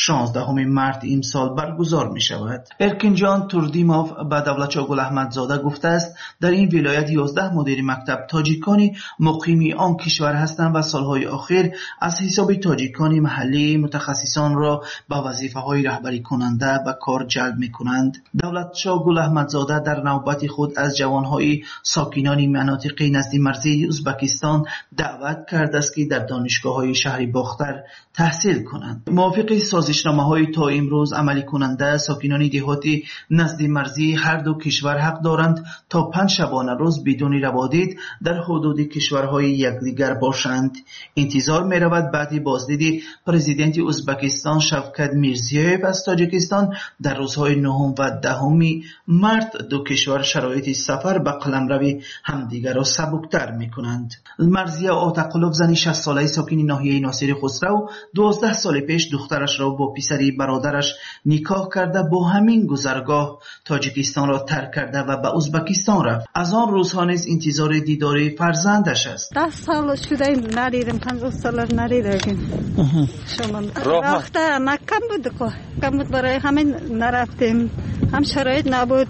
16 مارس این سال برگزار می شود. ارکینجان توردیموف به دولتشاه گل احمدزاده گفته است در این ولایت 11 مدیر مکتب تاجیکانی مقیم آن کشور هستند و سالهای اخیر از حساب تاجیکان محلی متخصصان را به وظیفه‌های رهبری کننده به کار جلب می‌کنند. دولتشاه گل احمدزاده در نوبت خود از جوانهای ساکنان مناطق نزد مرزی ازبکستان دعوت کرده است که در دانشگاه‌های شهر باختر تحصیل کنند. موافق سازشنامه‌های تا امروز عملی کننده ساکنان دهاتی نزد مرزی هر دو کشور حق دارند تا 5 شبانه روز بدون روادید در حدود کشورهای یکدیگر باشند. انتظار می‌رود بعد بازدید پرزیدنت ازبکستان شوکت میرزیویف از تاجیکستان در روزهای 9 و 10 مارس دو کشور شرایط سفر به قلمروی همدیگر را سبکتر می‌کنند. مرزیه آتاقلوف زنی 60 ساله ساکن ناحیه ناصر خسرو 12 سال پیش دخترش را با پسری برادرش نکاح کرده با همین گذرگاه تاجیکستان را ترک کرده و به ازبکستان رفت. از آن روزها نیز انتظار دیدار فرزندش است. 10 سال شده ندیدم، 50 سال ندیدم. شما رفته نکم بود برای همین نرفتیم، هم شرایط نبود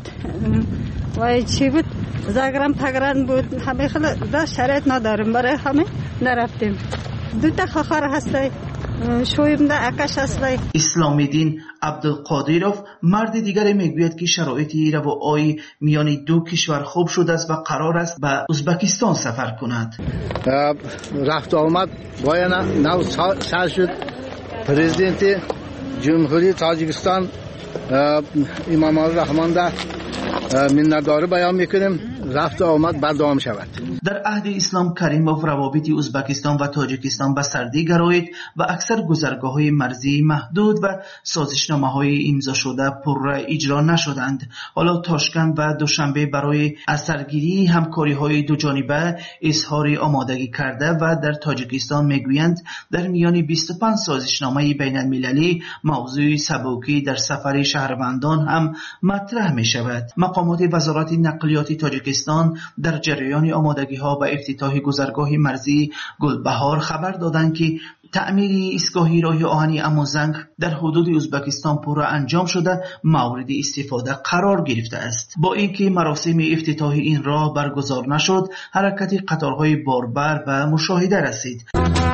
و چی بود زگرم پگران بود، همه خیلی شرایط نداریم برای همین نرفتیم. دو تا خواهر هستی، شویم ده اکش هستی. اسلامی دین عبدالقادیروف مرد دیگر میگوید که شرایط روایی میان دو کشور خوب شده است و قرار است به ازبکستان سفر کند. رفت آمد باید نو سر شد. پرزیدنت جمهوری تاجیکستان امام الرحمن ده منتداری بیان میکنیم رفت آمد بردام شود. در عهد اسلام کریموف روابط ازبکستان و تاجیکستان به سردی گرایید و اکثر گذرگاه‌های مرزی محدود و سازشنامه‌های امضا شده پر اجرا نشدند. حالا تاشکند و دوشنبه برای اثرگیری همکاری‌های دو جانبه اظهار آمادگی کرده و در تاجیکستان میگویند در میان 25 سازشنامه بین المللی موضوع سبوکی در سفر شهروندان هم مطرح می شود. مقامات وزارت نقلیات تاجیکستان در جریان آمادگی‌ها به افتتاح گذرگاه مرزی گلبهار خبر دادند که تعمیر ایستگاه راه آهن اموزنگ در حدود ازبکستان پر انجام شده مورد استفاده قرار گرفته است. با اینکه مراسم افتتاح این راه برگزار نشد، حرکت قطارهای باربر به مشاهده رسید.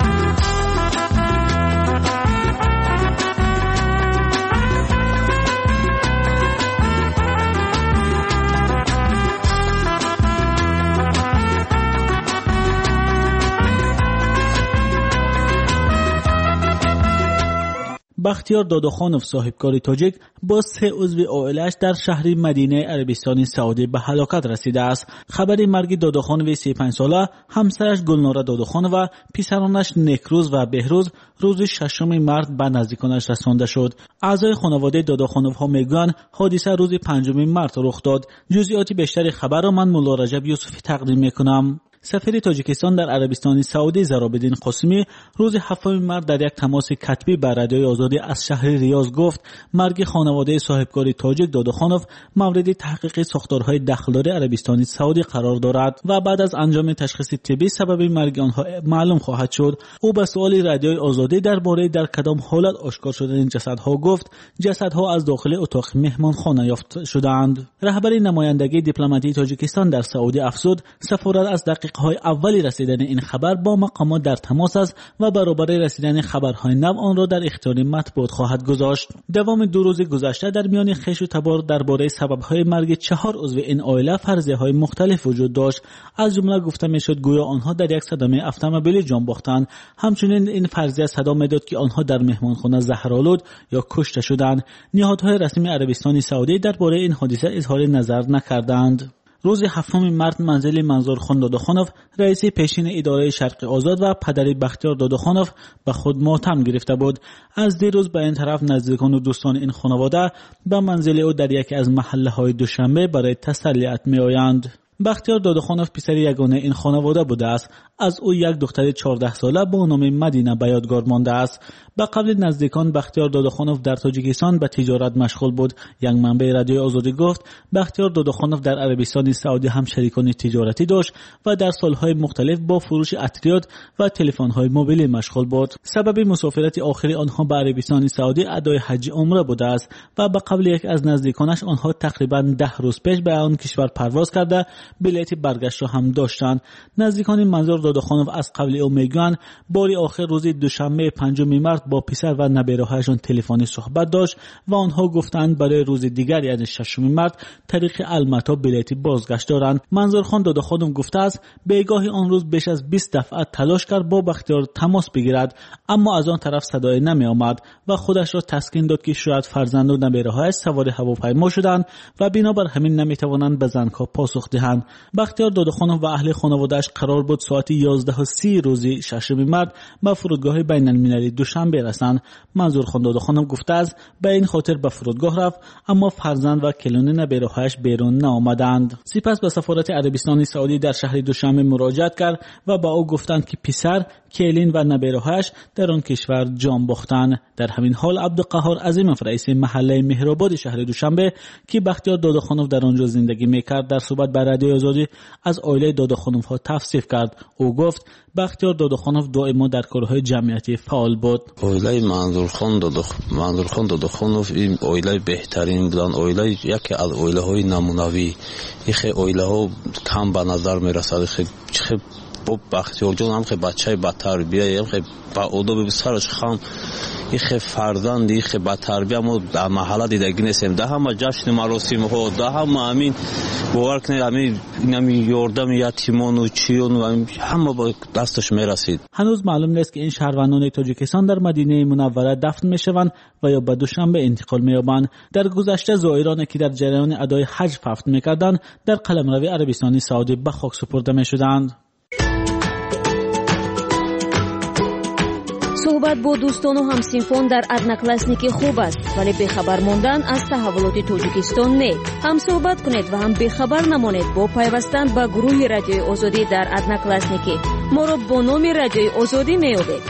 بختیار دادخانوف صاحبکار تاجیک با 3 عضو عائله‌اش در شهر مدینه عربستان سعودی به هلاکت رسیده است. خبر مرگ دادخانوف 35 ساله، همسرش گلناره دادخانوف و پسرانش نکروز و بهروز روز 6 مارس به نزدیکانش رسانده شد. اعضای خانواده دادخانوف ها میگویند حادثه روز 5 مارس رخ داد. جزئیات بیشتر خبر را من مولا رجب یوسفی تقدیم میکنم. سفیر تاجیکستان در عربستان سعودی زرابالدین قاسمی روز 7 مارس در یک تماس کتبی با رادیوی آزادی از شهر ریاض گفت مرگ خانواده صاحبکار تاجیک دادخانوف مورد تحقیق ساختارهای داخلداری عربستان سعودی قرار دارد و بعد از انجام تشخیص طبی سبب مرگ آنها معلوم خواهد شد. او به سوال رادیوی آزادی درباره در کدام حالت آشکار شدن جسدها گفت جسدها از داخل اتاق مهمانخانه یافت شدند. رهبر نمایندگی دیپلماتی تاجیکستان در سعودی افزود سفارت از های اولی رسیدن این خبر با مقامات در تماس است و برابر رسیدن خبرهای نو آن را در اختیار مطبوعات خواهد گذاشت. دوام 2 روز گذشته در میان خیش و تبار درباره سببهای مرگ 4 عضو این عائله فرضیه‌های مختلف وجود داشت. از جمله گفته میشد گویا آنها در یک صدمه اتومبیلی جان باختند. همچنین این فرضیه صدا میداد که آنها در مهمانخانه زهرآلود یا کشته شدند. نهادهای رسمی عربستان سعودی درباره این حادثه اظهار نظر نکردند. روز 7 مارس منزل منظورخان دادخانوف رئیس پیشین اداره شرق آزاد و پدر بختیار دادخانوف به خود ماتم گرفته بود. از دیروز به این طرف نزدیکان و دوستان این خانواده به منزل او در یکی از محله های دوشنبه برای تسلیت می آیند. بختیار دادخانوف پسر یگانه این خانواده بوده است. از او یک دختر 14 ساله با نام مدینه به یادگار مانده است. به قبل نزدیکان بختیار دادخانوف در تاجیکستان به تجارت مشغول بود. یک منبع رادیوی آزادی گفت بختیار دادخانوف در عربستان سعودی هم شریکان تجارتی داشت و در سالهای مختلف با فروش اتریات و تلفن‌های موبیلی مشغول بود. سبب مسافرت آخری آنها به عربستان سعودی ادای حج عمره بوده است و به قبل یک از نزدیکانش آنها تقریبا 10 روز پیش به آن کشور پرواز کرده بلیت برگشت را هم داشتند. نزدیکان منظور دادخانوف از قبل او میگویند باری آخر روز دوشنبه 5 مارس با پسر و نبیره‌هایشان تلفنی صحبت داشت و آنها گفتند برای روز دیگر یعنی 6 مارس طریق المتا بلیت بازگشت دارند. منظورخان دادخانوف گفته است بیگاه آن روز بیش از 20 دفعه تلاش کرد با بختیار تماس بگیرد اما از آن طرف صدای نمی آمد و خودش را تسکین داد که شاید فرزند و نبیره‌هایش سوار هواپیما شدند و بنابر همین نمیتوانند به زنگ‌ها پاسخ دهند. بختیار دادخانوف و اهل خانواده‌اش قرار بود ساعت 11:30 روز 6 مارس به فرودگاه بین المللی دوشنبه رسند. منظورخان دادخانوف گفته است به این خاطر به فرودگاه رفت اما فرزند و کلون نبیره‌هایش بیرون نآمدند. سپس به سفارت عربستان سعودی در شهر دوشنبه مراجعه کرد و با او گفتند که پسر، کلین و نبیره‌هایش در آن کشور جان باختند. در همین حال عبدالقهار عظیموف رئیس محله مهرآباد شهر دوشنبه که بختیار دادخانوف در آنجا زندگی میکرد در صحبت با رادیوی آزادی از عائله دادخانوف ها تفسیر کرد. او گفت بختیار دادخانوف دائما در کارهای جمعیتی فعال بود. عائله منظورخان دادخانوف این عائله بهترین بودن. عائله یکی از عائله های نمونوی. این عائله ها کم به نظر میرسد. با بختیار جان هم خیلی بچه با تربیه خیلی با آداب بسیارش خام خیلی فرزند خیلی با تربیه ما در محله دیدگی نیستیم. ده همه جشن مراسم ها ده همه همین باور کنید همین یاردم یتیمان و چیون و همه با دستش میرسید. هنوز معلوم نیست که این شهروندان تاجیکستان در مدینه منوره دفن میشوند و یا به دوشنبه انتقال مییابند. در گذشته زائرانی که در جریان ادای حج فوت میکردند در قلمرو عربستان سعودی به خاک سپرده میشدند. صحبت با دوستان و همسینفان در ادناکلاسنیکی خوب است، ولی بخبر ماندن از تحولات تاجیکستان نه. هم صحبت کنید و هم بخبر نمانید با پیوستن به گروه رادیوی آزادی در ادناکلاسنیکی. ما را با نام رادیوی آزادی میابید.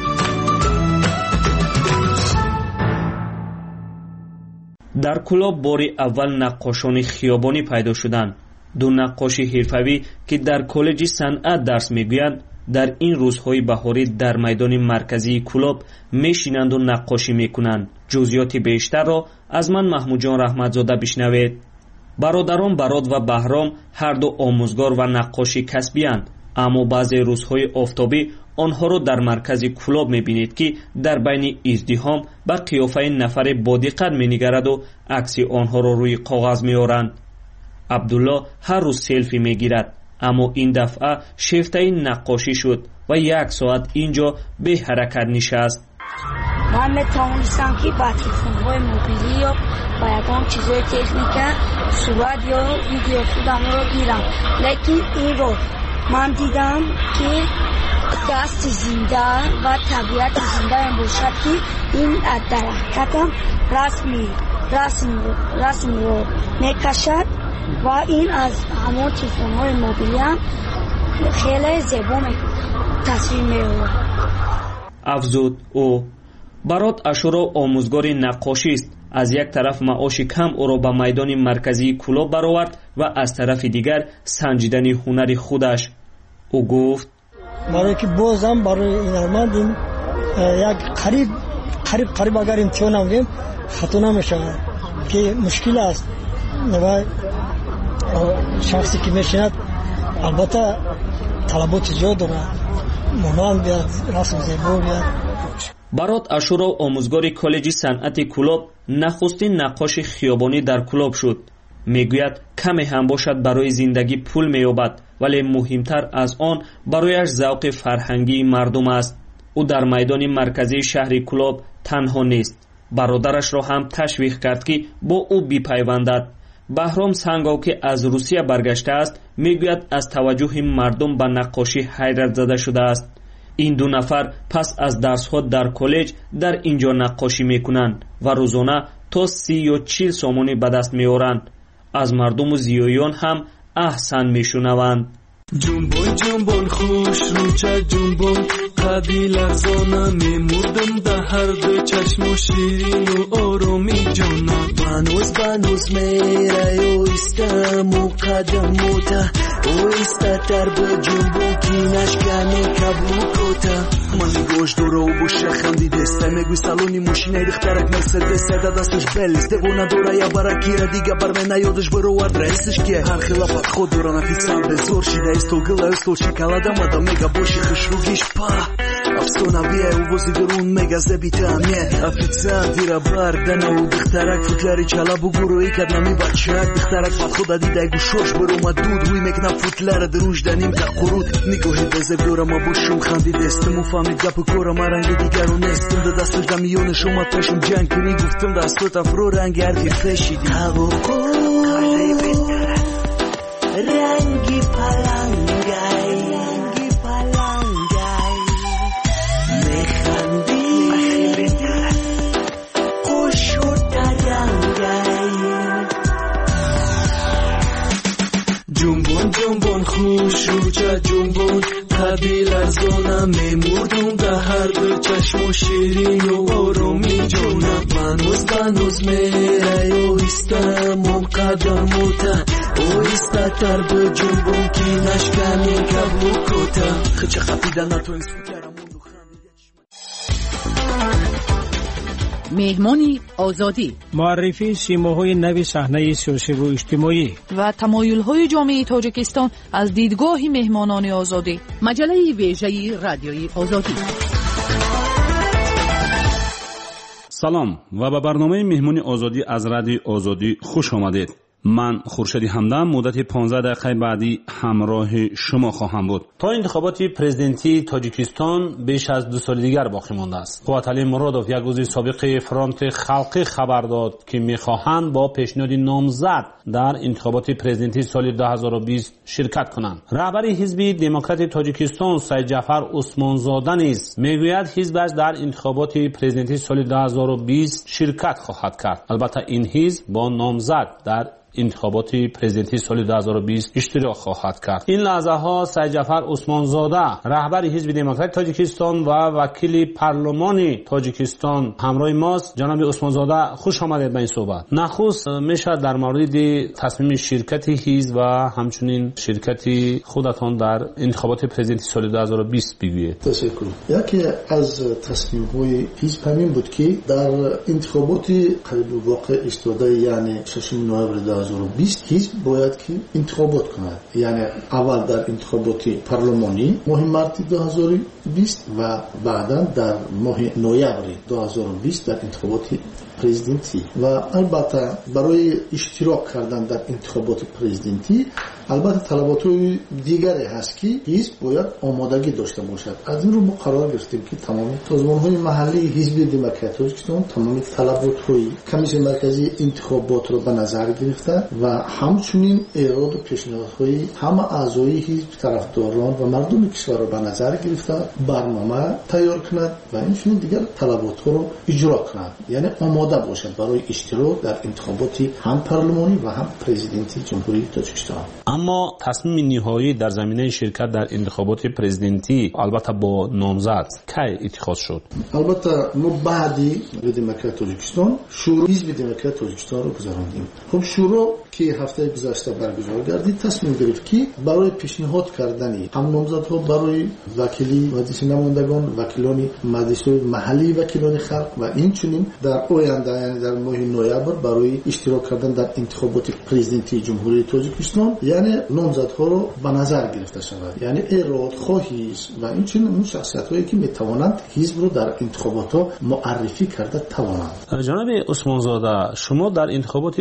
در کلاب باری اول نقاشان خیابانی پیدا شدند. دو نقاش حرفه‌ای که در کالج صنعت درس میگویند در این روزهای بهاری در میدان مرکزی کلاب میشینند و نقاشی میکنند. جزئیات بیشتر را از من محمود جان رحمتزاده بشنوید. برادران براد و بهرام هر دو آموزگار و نقاشی کسبی اند، اما بعضی روزهای آفتابی آنها را در مرکز کلاب میبینید که در بین ازدحام به قیافه نفر با دقت مینگرد و عکس آنها را روی کاغذ میآورند. عبدالله هر روز سلفی میگیرد، اما این دفعه شیفته نقاشی شد و 1 ساعت اینجا به حرکت نشست. من میتوانستم که با تلفن‌های موبیلی یا با یکم چیزهای تکنیک صورت یا ویدیو خودم رو گیرم، لیکن این رو من دیدم که دست زنده و طبیعت زنده باشد که این در حقیقت رسم رو میکشد و این از همون تلفن‌های موبیلی هم خیلی زیبا تصویر می‌آورد. افزود او. برات اشورا آموزگار نقاشی است. از یک طرف معاش کم او را به میدان مرکزی کلاب برآورد و از طرف دیگر سنجیدن هنر خودش. او گفت برای که بازم برای این آمدیم یک قریب اگر امتحان آمدیم خطا نمیشه که مشکل است و شخصی که میشند البته طلبات زیاد داره مانند بیاد رسم زیبا بیاد. برات اشورا آموزگار کالج صنعت کلاب نخستین نقاش خیابانی در کلاب شد. میگوید کمی هم باشد برای زندگی پول مییابد، ولی مهمتر از آن برایش ذوق فرهنگی مردم است. او در میدان مرکزی شهر کلاب تنها نیست. برادرش را هم تشویق کرد که با او بپیوندد. بهرام سنگاو که از روسیه برگشته است میگوید از توجه مردم به نقاشی حیرت زده شده است. این دو نفر پس از درس‌ها در کالج در اینجا نقاشی میکنند و روزانه تا 30 یا 40 سومانی به دست میآورند. از مردم و زیایان هم احسن میشنوند. جنبان جنبان خوش روچه جنبان قدی لرزانه میمردم در هر دو چشم و شیرین و آرامی جانا بنوز میره و ایستم و قدم موته و ایستتر به جنبان کینش گمی کبلو کتا من گوش داره و باشه خندی دسته میگوی سالونی ماشینه دخترک مرسدس در دستش بلیز دوونه دوره یا برکی را دیگه بر نیادش برو ادرسش که هر خلافت خود دوران افیسان به زور شیده استول گله استول شکلادم و دا میگه باشی خشروگیش پا افسوناویه و وزی درون میگه زبیتامیه افیسان دیره بردنه و دخترک فوتلری چلا بگروی کد نمی بچک دخترک فت خود دیده گوشوش برو ما دود وی میکنم فوتلر دروش دنیم تا قرود نگوهی بزب دورم ما باشم خندی دستم و فهمید گپ کورم رنگ دیگر رو نستم ده دستش دمیونش اومد پشم جنگ کنی گفتم دستو تفرو رنگ هرگی فشیدی هوا قرده بهتره رنگی پلنگای میخندی بهتره خوش و درنگای جنبان جنبان خوش روچه جنبان قدی لرزانم میمردم در هر دو چشم و شیرین و آرامی جانم بنوز میره و ایستم و قدم موته و ایستتر به جنبان کی نشکنی کبلو کتا خچه خفیدن تو این سوکرم مهمانی آزادی، معرفی سیماهای نو صحنه سیاسی و اجتماعی و تمایل‌های جامعه تاجیکستان از دیدگاه مهمانان آزادی. مجله ویژه رادیوی آزادی. سلام و به برنامه مهمانی آزادی از رادیو آزادی خوش آمدید. من خورشید همدم مدت 15 دقیقه بعدی همراه شما خواهم بود. تا انتخابات پرزیدنتی تاجیکستان بیش از 2 سال دیگر باقی مانده است. قواتلی مرادوف یک عضو سابق فرانت خلقی خبر داد که می‌خواهند با پیشنهاد نامزد در انتخابات پرزیدنتی سال 2020 شرکت کنند. رهبر حزب دموکرات تاجیکستان سید جعفر عثمانزاده نیز میگوید حزبش در انتخابات پرزیدنتی سال 2020 شرکت خواهد کرد. البته این حزب با نامزد در انتخابات پرزیدنتی سال 2020 اشتراک خواهد کرد. این لحظه ها سید جعفر عثمانزاده رهبر حزب دموکرات تاجیکستان و وکیل پارلمان تاجیکستان همراه ماست. جناب عثمانزاده خوش آمدید به این صحبت. نخست میشه در مورد تصمیم شرکت حزب و همچنین شرکت خودتان در انتخابات پرزیدنتی سال 2020 بگویید. تشکر. یکی از تصمیم های حزب همین بود که در انتخابات قریب واقع استاده یعنی 6 نوامبر 2020 حزب باید که انتخابات کند، یعنی اول در انتخابات پارلمانی ماه مارت 2020 و بعدا در ماه نوامبر 2020 در انتخابات پرزیدنتی. و البته برای اشتراک کردن در انتخابات پرزیدنتی البته طلبات دیگری هست که حزب باید آمادگی داشته باشد. از این رو ما قرار گرفتیم که تمام سازمان‌های محلی حزب دموکرات تاجیکستان تمام طلبات‌های کمیسیون مرکزی انتخابات را به نظر گرفته و همچنین ایراد و پیشنهادهای همه اعضای حزب، طرفداران و مردم کشور را به نظر گرفته برنامه تیار کند و همچنین دیگر طلبات را اجرا کند، یعنی آماده باشد برای اشتراک در انتخابات هم پارلمانی و هم پرزیدنتی جمهوری تاجیکستان. اما تصمیم نهایی در زمینه شرکت در انتخابات پرزیدنتی البته با نامزد کی اتخاذ شد؟ البته ما بعدی دموکرات تاجیکستان شورای حزب دموکرات تاجیکستان رو گذراندیم. خب شورا که هفته گذشته برگزار گردید تصمیم گرفت که برای پیشنهاد کردن هم نامزدها برای وکیلی مجلس نمایندگان، وکیلان مجلس محلی، وکیلان خلق و اینچنین در آینده یعنی در ماه نوامبر برای اشتراک کردن در انتخابات پرزیدنتی جمهوری تاجیکستان یعنی نامزدها رو به نظر گرفته شود، یعنی ایراد خواهی و اینچنین اون شخصیت‌هایی که میتوانند حزب رو در انتخابات معرفی کرده توانند. جناب عثمانزاده، شما در انتخابات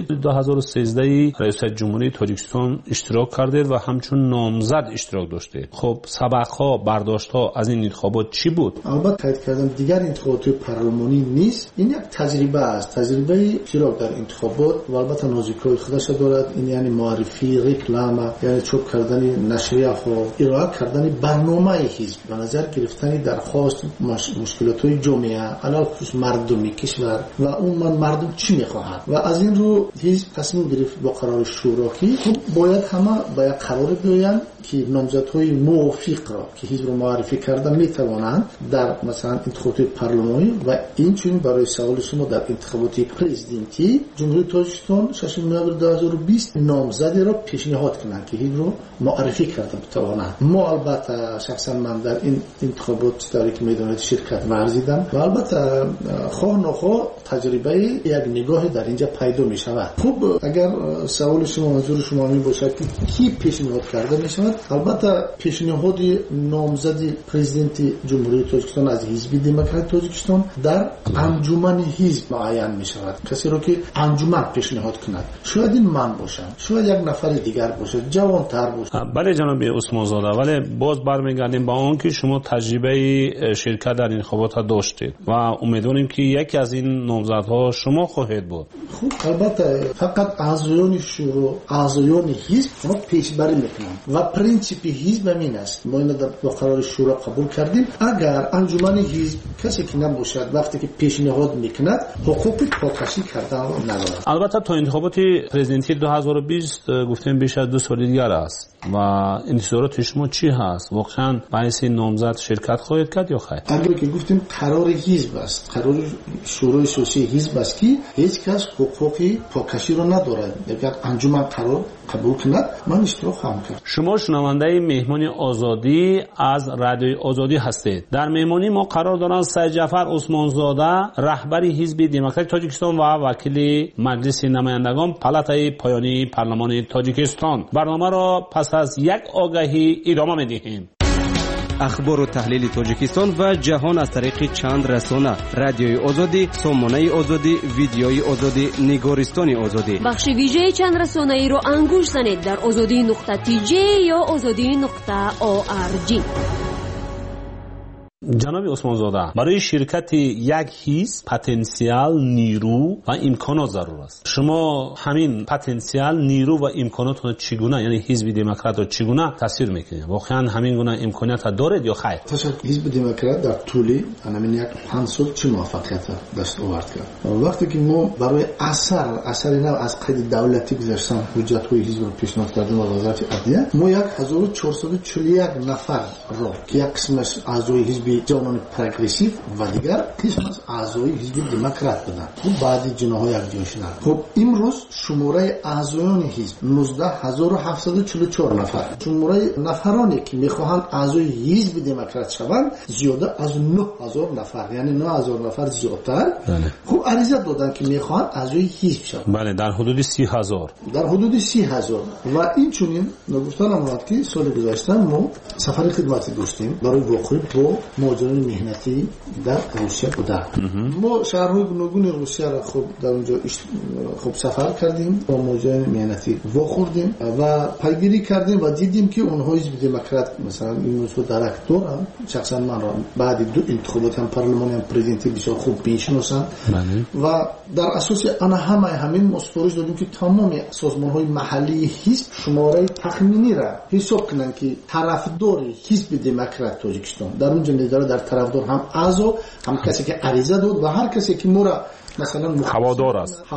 2013 رئیس جمهوری تاجیکستان اشتراک کردید و همچون نامزد اشتراک داشتید. خب سبق‌ها، برداشت‌ها از این انتخابات چی بود؟ البته تایید کردن دیگر انتخابات پارلمانی نیست، این یک تجربه است، تجربه اشتراک در انتخابات و البته نازک‌های خودش دارد. این یعنی معرفی، رکلام، یعنی چوب کردن نشریه‌ها، ارائه کردن برنامه حزب، به نظر گرفتن درخواست مشکلات‌های جامعه، علاوه خصوص مردمی کشور و اون مردم چی می‌خواهند و از این رو حزب تصمیم گرفت با قرار شورا که باید همه با یک قرار بیایند که نامزدهای موافق را که حزب رو معرفی کردن میتوانند در مثلا انتخابات پارلمانی و اینچنین برای سوال شما در انتخابات پرزیدنتی جمهوری تاجیکستان 6 نوامبر 2020 نامزدی را پیشنهاد کنند که حزب رو معرفی کردن بتوانند. ما البته شخصا من در این انتخابات تاریک میدانید شرکت ورزیدم و البته خواه نخواه تجربه یک نگاه در اینجا پیدا می شود. خوب اگر سوال شما منظور شما می باشد که کی پیشنهاد کرده می شود، البته پیشنهاد نامزد پرزیدنت جمهوری تاجیکستان از حزب دموکرات تاجیکستان در انجمن حزب معین می شود. کسی را که انجمن پیشنهاد کند، شاید این من باشم، شاید یک نفر دیگر باشد، جوان‌تر باشد. بله جناب عثمانزاده، ولی باز برمیگردیم با اون که شما تجربه شرکت در انتخابات داشتید و امیدواریم که یکی از این نامزدها شما خواهید بود. خوب، البته فقط اعضایان شورا، اعضایان حزب ما پیشبری میکنند و پرینسیپ حزب همین است. ما اینو در قرار شورا قبول کردیم. اگر انجمن حزب کسی که نباشد وقتی که پیشنهاد میکند حقوق پاکشی کردن ندارد. البته تا انتخابات پرزیدنتی 2020 گفتیم بیش از 2 سالیدگر است و انتظارات شما چی هست؟ واقعا بحث نامزد شرکت خواهید کرد یا خیر؟ اگر که گفتیم قرار حزب است، قرار شورای سیاسی حزب است که هیچ کس حقوقی پاکشی رو ندارد. اگر انجمن قرار قبول کند من اشتراک خواهم کرد. شما شنونده مهمانی آزادی از رادیوی آزادی هستید. در مهمانی ما قرار دارند سید جعفر عثمانزاده رهبر حزب دموکرات تاجیکستان و وکیل مجلس نمایندگان پالاتای پایانی پارلمان تاجیکستان. برنامه را پس از یک آگهی ادامه می‌دهیم. اخبار و تحلیل تاجیکستان و جهان از طریق چند رسانه: رادیوی آزادی، سامانه آزادی، ویدیوی آزادی، نگارستان آزادی. بخش ویژه چند رسانه‌ای رو انگوش زنید در azadi.tj یا azadi.org. جناب عثمانزاده، برای شرکت یک حزب پتانسیل، نیرو و امکانات ضرور است. شما همین پتانسیل، نیرو و امکانات رو چگونه، یعنی حزب دموکرات رو چگونه تصویر میکنید؟ واقعا همین گونه امکانات دارید یا خیر؟ حزب دموکرات در طول همین یک 5 سال چه موفقیت دست آورد کرد؟ وقتی که ما برای اثر نه از قید دولتی گذاشتن حجت‌های حزب رو پیشنهاد کردیم و وزارت عدلیه، ما 1441 نفر رو که یک قسمش اعضای حزب جوانان پروگرسیو و دیگر قسم از اعضای حزب دموکرات بودند. خب بعد جناح یک جای شدند. خب امروز شماره اعضایان حزب 19744 نفر. شماره نفرانی که میخواهند اعضای حزب دموکرات شوند زیاده از 9000 نفر، یعنی 9000 نفر زیادتر. خب عریضه دادن که میخواهند اعضای حزب شوند. بله، در حدود 30000. در حدود 30000 و این چنین نگفتن امروز که سال گذشته ما سفر خدمتی داشتیم برای واقعی با مهاجران مهنتی در روسیه بودن. ما شهرهای گوناگون روسیه را خوب در اونجا خوب سفر کردیم، با مهاجران مهنتی واخوردیم و پیگیری کردیم و دیدیم که اونها حزب دموکرات مثلا این موضوع درک دارن. شخصا من را بعد 2 انتخابات هم پارلمان هم پرزیدنتی بسیار خوب میشناسم و در اساس آن همین مستورش دادیم که تمام سازمان‌های محلی حزب شماره تخمینی را حساب کنن که طرفدار حزب دموکرات تاجیکستان در اونجا داره، در طرفدار هم اعضا هم کسی که عریضه داد و هر کسی که مورا مثلا هوادار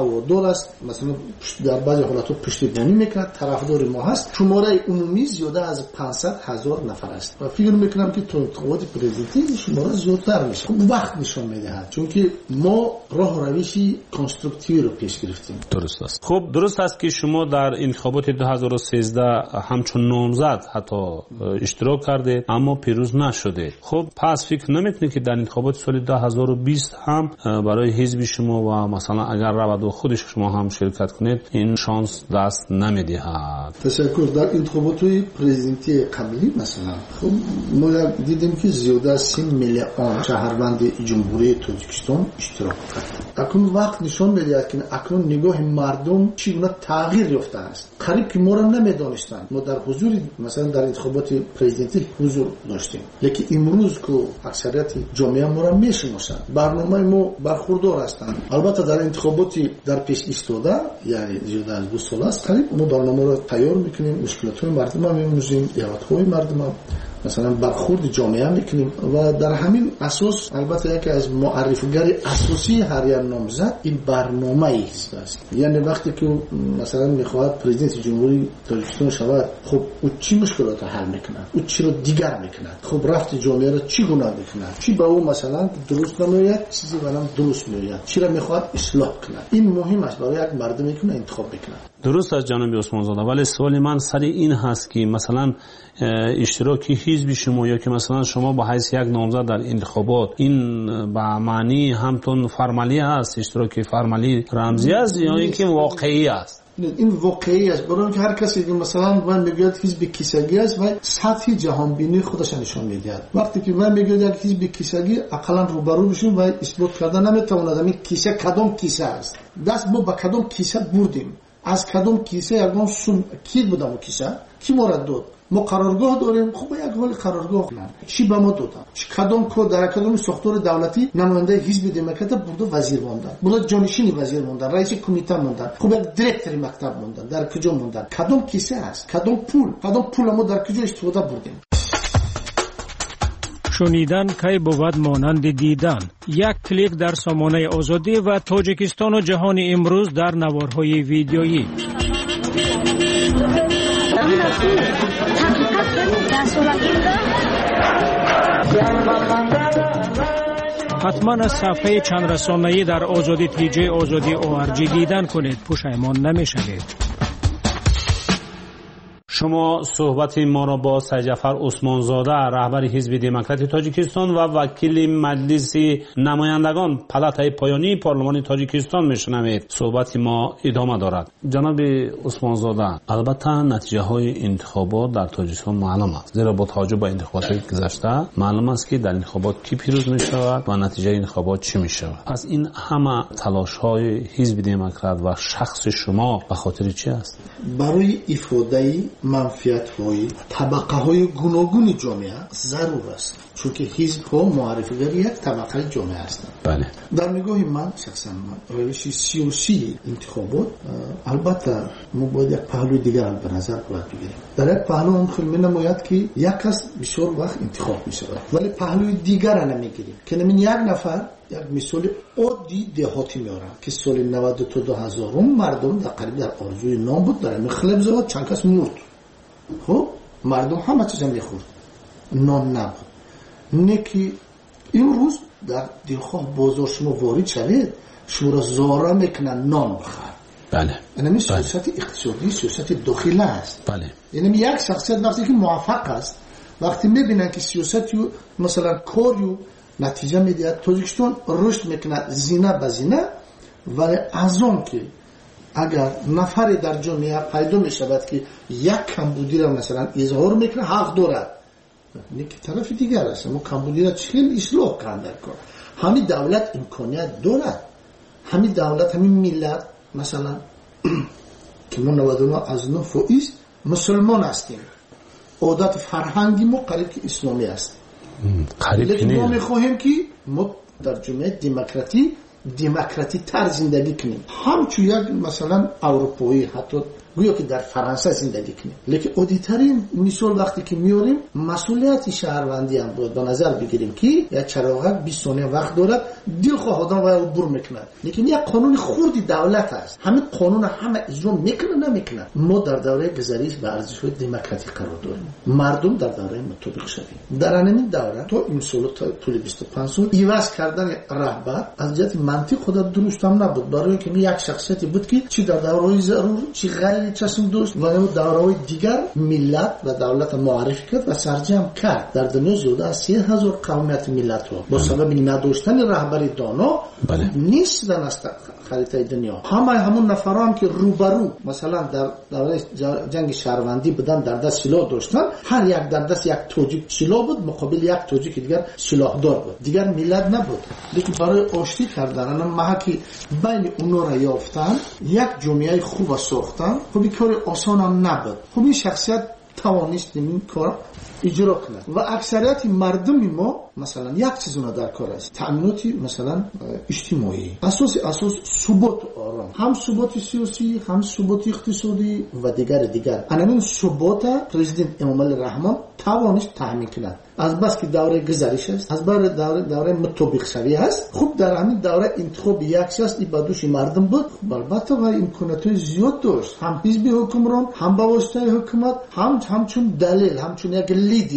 است مثلا در بعضی حالات پشتیبانی میکنه طرفدار ما هست. شماره عمومی زیاده از 500,000 نفر است و فکر میکنم که تو انتخابات پرزیدنتی شماره زیادتر میشه. خب وقت نشون میدهد چون که ما راه روشی کنستراکتیو رو پیش گرفتیم. درست است. خب درست است که شما در انتخابات 2013 همچون نامزد حتی اشتراک کردید اما پیروز نشدید. خب پس فکر نمیکنید که در انتخابات سال 2020 هم برای حزب شما و مثلا اگر رود و خودش شما هم شرکت کنید این شانس دست نمیدهد؟ تشکر. در انتخابات پرزیدنتی قبلی مثلا خب ما دیدیم که زیاده از 3 میلیون شهروند جمهوری تاجیکستان اشتراک کرد. اکنون وقت نشان میدهد که اکنون نگاه مردم چگونه تغییر یافته است. قریب که ما را نمیدانستند. ما در حضور مثلا در انتخابات پرزیدنتی حضور داشتیم، لیکن امروز که اکثریت جامعه ما را میشناسند، برنامه ما برخوردار هستند. البته در انتخاباتی در پیش ایستاده یعنی زیاده از 2 سال است قریب ما برنامه را تیار میکنیم، مشکلات مردم را میموزیم، ایرادهای مردم را مثلا برخورد جامعه میکنیم و در همین اساس البته یکی از معرفیگر اساسی هر یک نامزد این برنامه ایست است. یعنی وقتی که مثلا میخواهد پرزیدنت جمهوری تاجیکستان شود، خب او چی مشکلات حل میکنه، او چی رو دیگر میکنه، خب رفت جامعه را چی گونه میکنه، چی با او مثلا درست نمیاد، چیزی برام درست میاد، چی را میخواد اصلاح کنه. این مهم است برای یک مردمی که انتخاب بکنه. درست است جناب عثمانزاده، ولی سوال من سر این هست که مثلا اشتراکی حزب شما یا که مثلا شما با حیث یک نامزد در انتخابات این به معنی همتون فرمالی است، اشتراکی فرمالی رمزی است یا اینکه واقعی است؟ این واقعی است، برای اینکه هر کسی که مثلا من میگوید حزب کیسگی است و سطح جهان بینی خودش نشون میده. وقتی که من میگوید یک حزب کیسگی اقلا روبرو بشیم و اثبات کردن نمیتواند این کیسه کدام کیسه است، دست با کدام کیسه بردیم، از کدام کیسه یگان سوم کی بودم و کیسه کی مورد داد. ما قرارگاه داریم، خب یک ولی قرارگاه چی به ما دادن، کدام کو در کدام ساختار دولتی نماینده حزب دموکرات برده وزیر موندن، برده جانشین وزیر موندن، رئیس کمیته موندن، خب یک دیرکتور مکتب موندن، در کجا موندن، کدام کیسه است، کدام پول ما در کجا استفاده بردیم. شنیدن کی بود مانند دیدن. یک کلیک در سامانه آزادی و تاجیکستان و جهان امروز در نوارهای ویدیویی. حتما از صفحه چند رسانه‌ای در آزادی تیجی آزادی ORG دیدن کنید، پشیمان نمی‌شوید. شما صحبت ما را با سید جعفر عثمانزاده رهبر حزب دموکرات تاجیکستان و وکیل مجلس نمایندگان پالاتای پایانی پارلمان تاجیکستان میشنوید. صحبت ما ادامه دارد. جناب عثمانزاده، البته نتیجه های انتخابات در تاجیکستان معلوم است، زیرا با توجه به انتخابات گذشته معلوم است که در انتخابات کی پیروز می شود و نتیجه انتخابات چی می شود. پس این همه تلاش های حزب دموکرات و شخص شما به خاطر چی است؟ برای افاده منفیت های طبقه های گوناگون جامعه ضرور است، چون که حزب ها معرفی‌گر یک طبقه جامعه هستند. بله. در نگاه من شخصا روش سیاسی انتخابات البته ما باید یک پهلوی دیگر به نظر بگیریم. در یک پهلو هم خیلی می‌نماید که یک کس بسیار وقت انتخاب می‌شود، ولی پهلوی دیگر را نمی‌گیریم که نمین یک نفر یک مثال عادی دهاتی میارم که سال 92 تا 2000 مردم در قریب در آرزوی نان بود، در همین خلب زاد چند کس مرد. خب مردم همه چیز هم میخورد، نان نبود. نه که امروز در دلخواه بازار شما وارد شوید، شما را زاره میکنن نان بخور. بله. یعنی سیاست اقتصادی سیاست داخلی است. بله. یعنی یک شخصیت وقتی که موفق است، وقتی میبینن که سیاست مثلا کاریو نتیجه میدهد، تاجیکستان رشد میکنه زینه به زینه، ولی از اون که اگر نفری در جامعه پیدا میشود که یک کمبودی را مثلا اظهار میکنه حق دارد، نه که طرف دیگر است. ما کمبودی را چیل اصلاح کنده کن. همین دولت امکانیت دارد، همین دولت همین ملت مثلا که ما 99% مسلمان هستیم، عادت فرهنگی ما قریب که اسلامی است، لیکن ما میخواهیم که ما در جامعه دموکراتی تر زندگی کنیم، همچون یک مثلا اروپایی، حتی گویا که در فرانسه زندگی کنیم. لیکن عادی‌ترین مثال وقتی که میاریم مسئولیت شهروندی هم باید به نظر بگیریم که یک چراغک 20 ثانیه وقت دارد، دلخواه آدم و عبور میکنه، لیکن یک قانون خردی دولت است، همین قانون همه اجرا میکنه نمیکنه. ما در دوره گذشته به ارزش‌های دموکراتیک قرار داریم، مردم در دوره مطابق شویم. در همین دوره تا این سال طول 25 سال عوض کردن رهبر از جهت منطق خود درست هم نبود، برای اینکه یک شخصیتی بود که چی در دوره‌های ضرور چی غیر چشم دوست و دوره‌های دیگر ملت و دولت معرفی کرد و سرجم کرد. در دنیا زیاده از 30,000 قومیت ملت ها با سبب نداشتن رهبری دانا نیستن از خریطه دنیا. همون نفران که روبرو مثلا در دوره جنگ شهروندی بودن در دست سلاح داشتن، هر یک در دست یک توجیک سلاح بود مقابل یک توجیک دیگر سلاح دار بود، دیگر ملت نبود. لیکن برای آشتی کردن محکی بین اونا را یافتن، یک جامعه خوب ساختن، خب کار آسان هم نبود. خب این شخصیت توانست این کار اجرا کنه و اکثریت مردم ما مثلا یک چیزونه در کار است، تأمینات مثلا اجتماعی، اساس ثبات آرام، هم ثبات سیاسی هم ثبات اقتصادی و دیگر. همین ثبات پرزیدنت امامعلی رحمان توانست تامین کنه. از بس که دوره گذشته است، از بر دوره مطابق شوی است. خوب در همین دوره انتخاب یک شخص بدوش مردم بود، البته و امکانات زیاد داشت، هم حزب حکمران هم با واسطه حکومت، همچون دلیل، همچون یک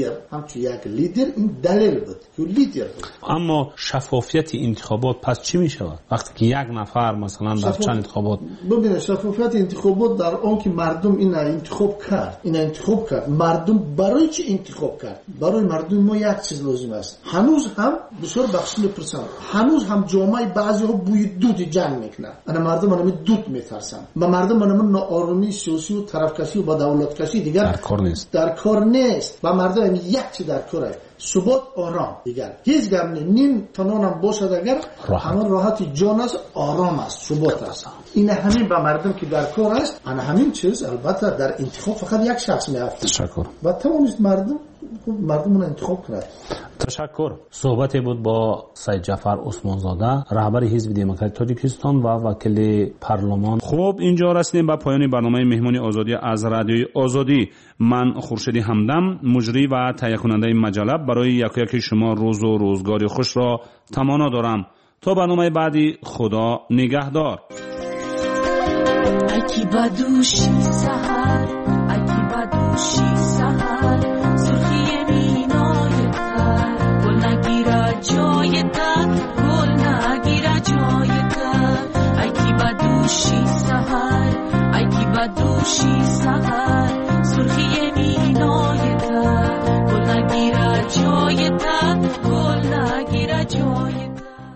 لیدر این دلیل بود که لیدر بود. اما شفافیت انتخابات پس چی می شود وقتی که یک نفر مثلا در چند انتخابات؟ ببینید شفافیت انتخابات در آن که مردم این انتخاب کرد، مردم برای چی انتخاب کرد؟ برای مردم ما یک چیز لازم است. هنوز هم بسیار بخش میپرسن، هنوز هم جامعه بعضی ها بوی دود جنگ میکنن، انا مردم من دود میترسن و مردم من ناآرامی سیاسی و طرفکشی و با دولت کشی دیگر در کار نیست و مردم یک چیز در کاره، ثبات آرام. دیگر هیچ گونه نیم تنانم باشد اگر همون راحتی جان است، آرام است، ثبات است. این همین با مردم که در کار است، انا همین چیز البته در انتخاب فقط یک شخص میافته. تشکر. و توانست مردم رو انتخاب کنند. تشکر. صحبتی بود با سید جعفر عثمانزاده رهبر حزب دموکرات تاجیکستان و وکیل پارلمان. خب اینجا رسیدیم به پایان برنامه مهمانی آزادی از رادیوی آزادی. من خورشید همدم مجری و تهیه کننده مجله برای یکی شما روز و روزگاری خوش را تمنا دارم. تا برنامه بعدی خدا نگهدار. اکی بدوشی سحر، اکی بدوشی دوشی سهر سرخی مینای تر گل نگیره جای تر گل نگیره جای تر ای کی بدوشی سهر ای کی بدوشی سهر سرخی مینای تر گل نگیره جای تر گل نگیره جای تر.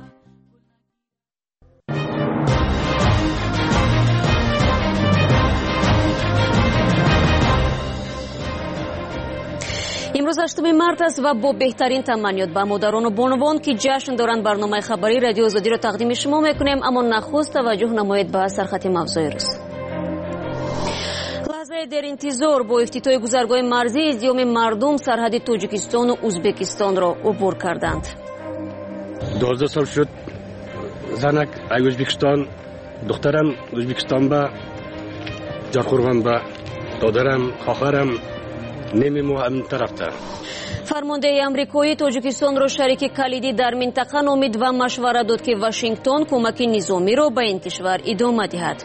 امروز 8 مارت است و با بهترین تمنیات به مادران و بانوان که جشن دارند برنامه خبری رادیو آزادی را تقدیم شما میکنیم. اما نخست توجه نمایید به سرخط موضوع روز. لحظه در انتظار با افتتاح گذرگاه مرزی ازدیام مردم سرحد تاجیکستان و ازبکستان را عبور کردند. 12 سال شد زنک ای ازبکستان دخترم ازبکستان با جارخورغان با دادرم خواهرم نمیمو هم طرفته. فرمانده امریکایی تاجیکستان را شریک کلیدی در منطقه نامید و مشورت داد که واشنگتن کمک نظامی را به این کشور ادامه دهد.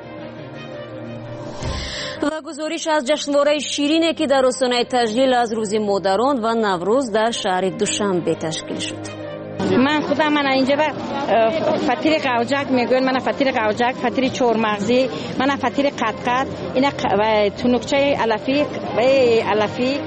و گزارش از جشنواره شیرینی که در آستانه تجلیل از روز مادران و نوروز در شهر دوشنبه تشکیل شد. من خودم اینجا فطیر قوجک میگوین، من فطیر قوجک، فطیر چهارمغزی، من فطیر قطقط، اینا و تنکچه علفی.